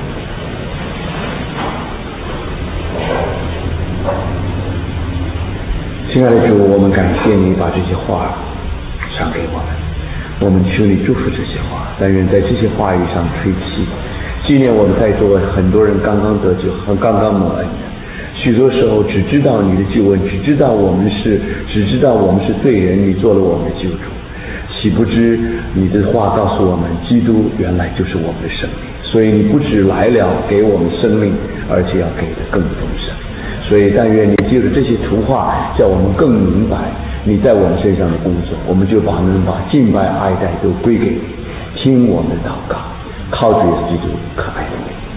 亲爱的主，我们感谢你把这些话赏给我们，我们求你祝福这些话，但愿在这些话语上吹气，纪念我们在座很多人刚刚得救和刚刚蒙恩的，许多时候只知道你的救恩，只知道我们是只知道我们是罪人，你做了我们的救主，岂不知你的话告诉我们，基督原来就是我们的生命，所以你不只来了给我们生命，而且要给的更丰盛。所以但愿你借着这些图画叫我们更明白你在我们身上的工作，我们就把能把敬拜爱戴都归给你，听我们的祷告，靠主耶稣基督可爱的名。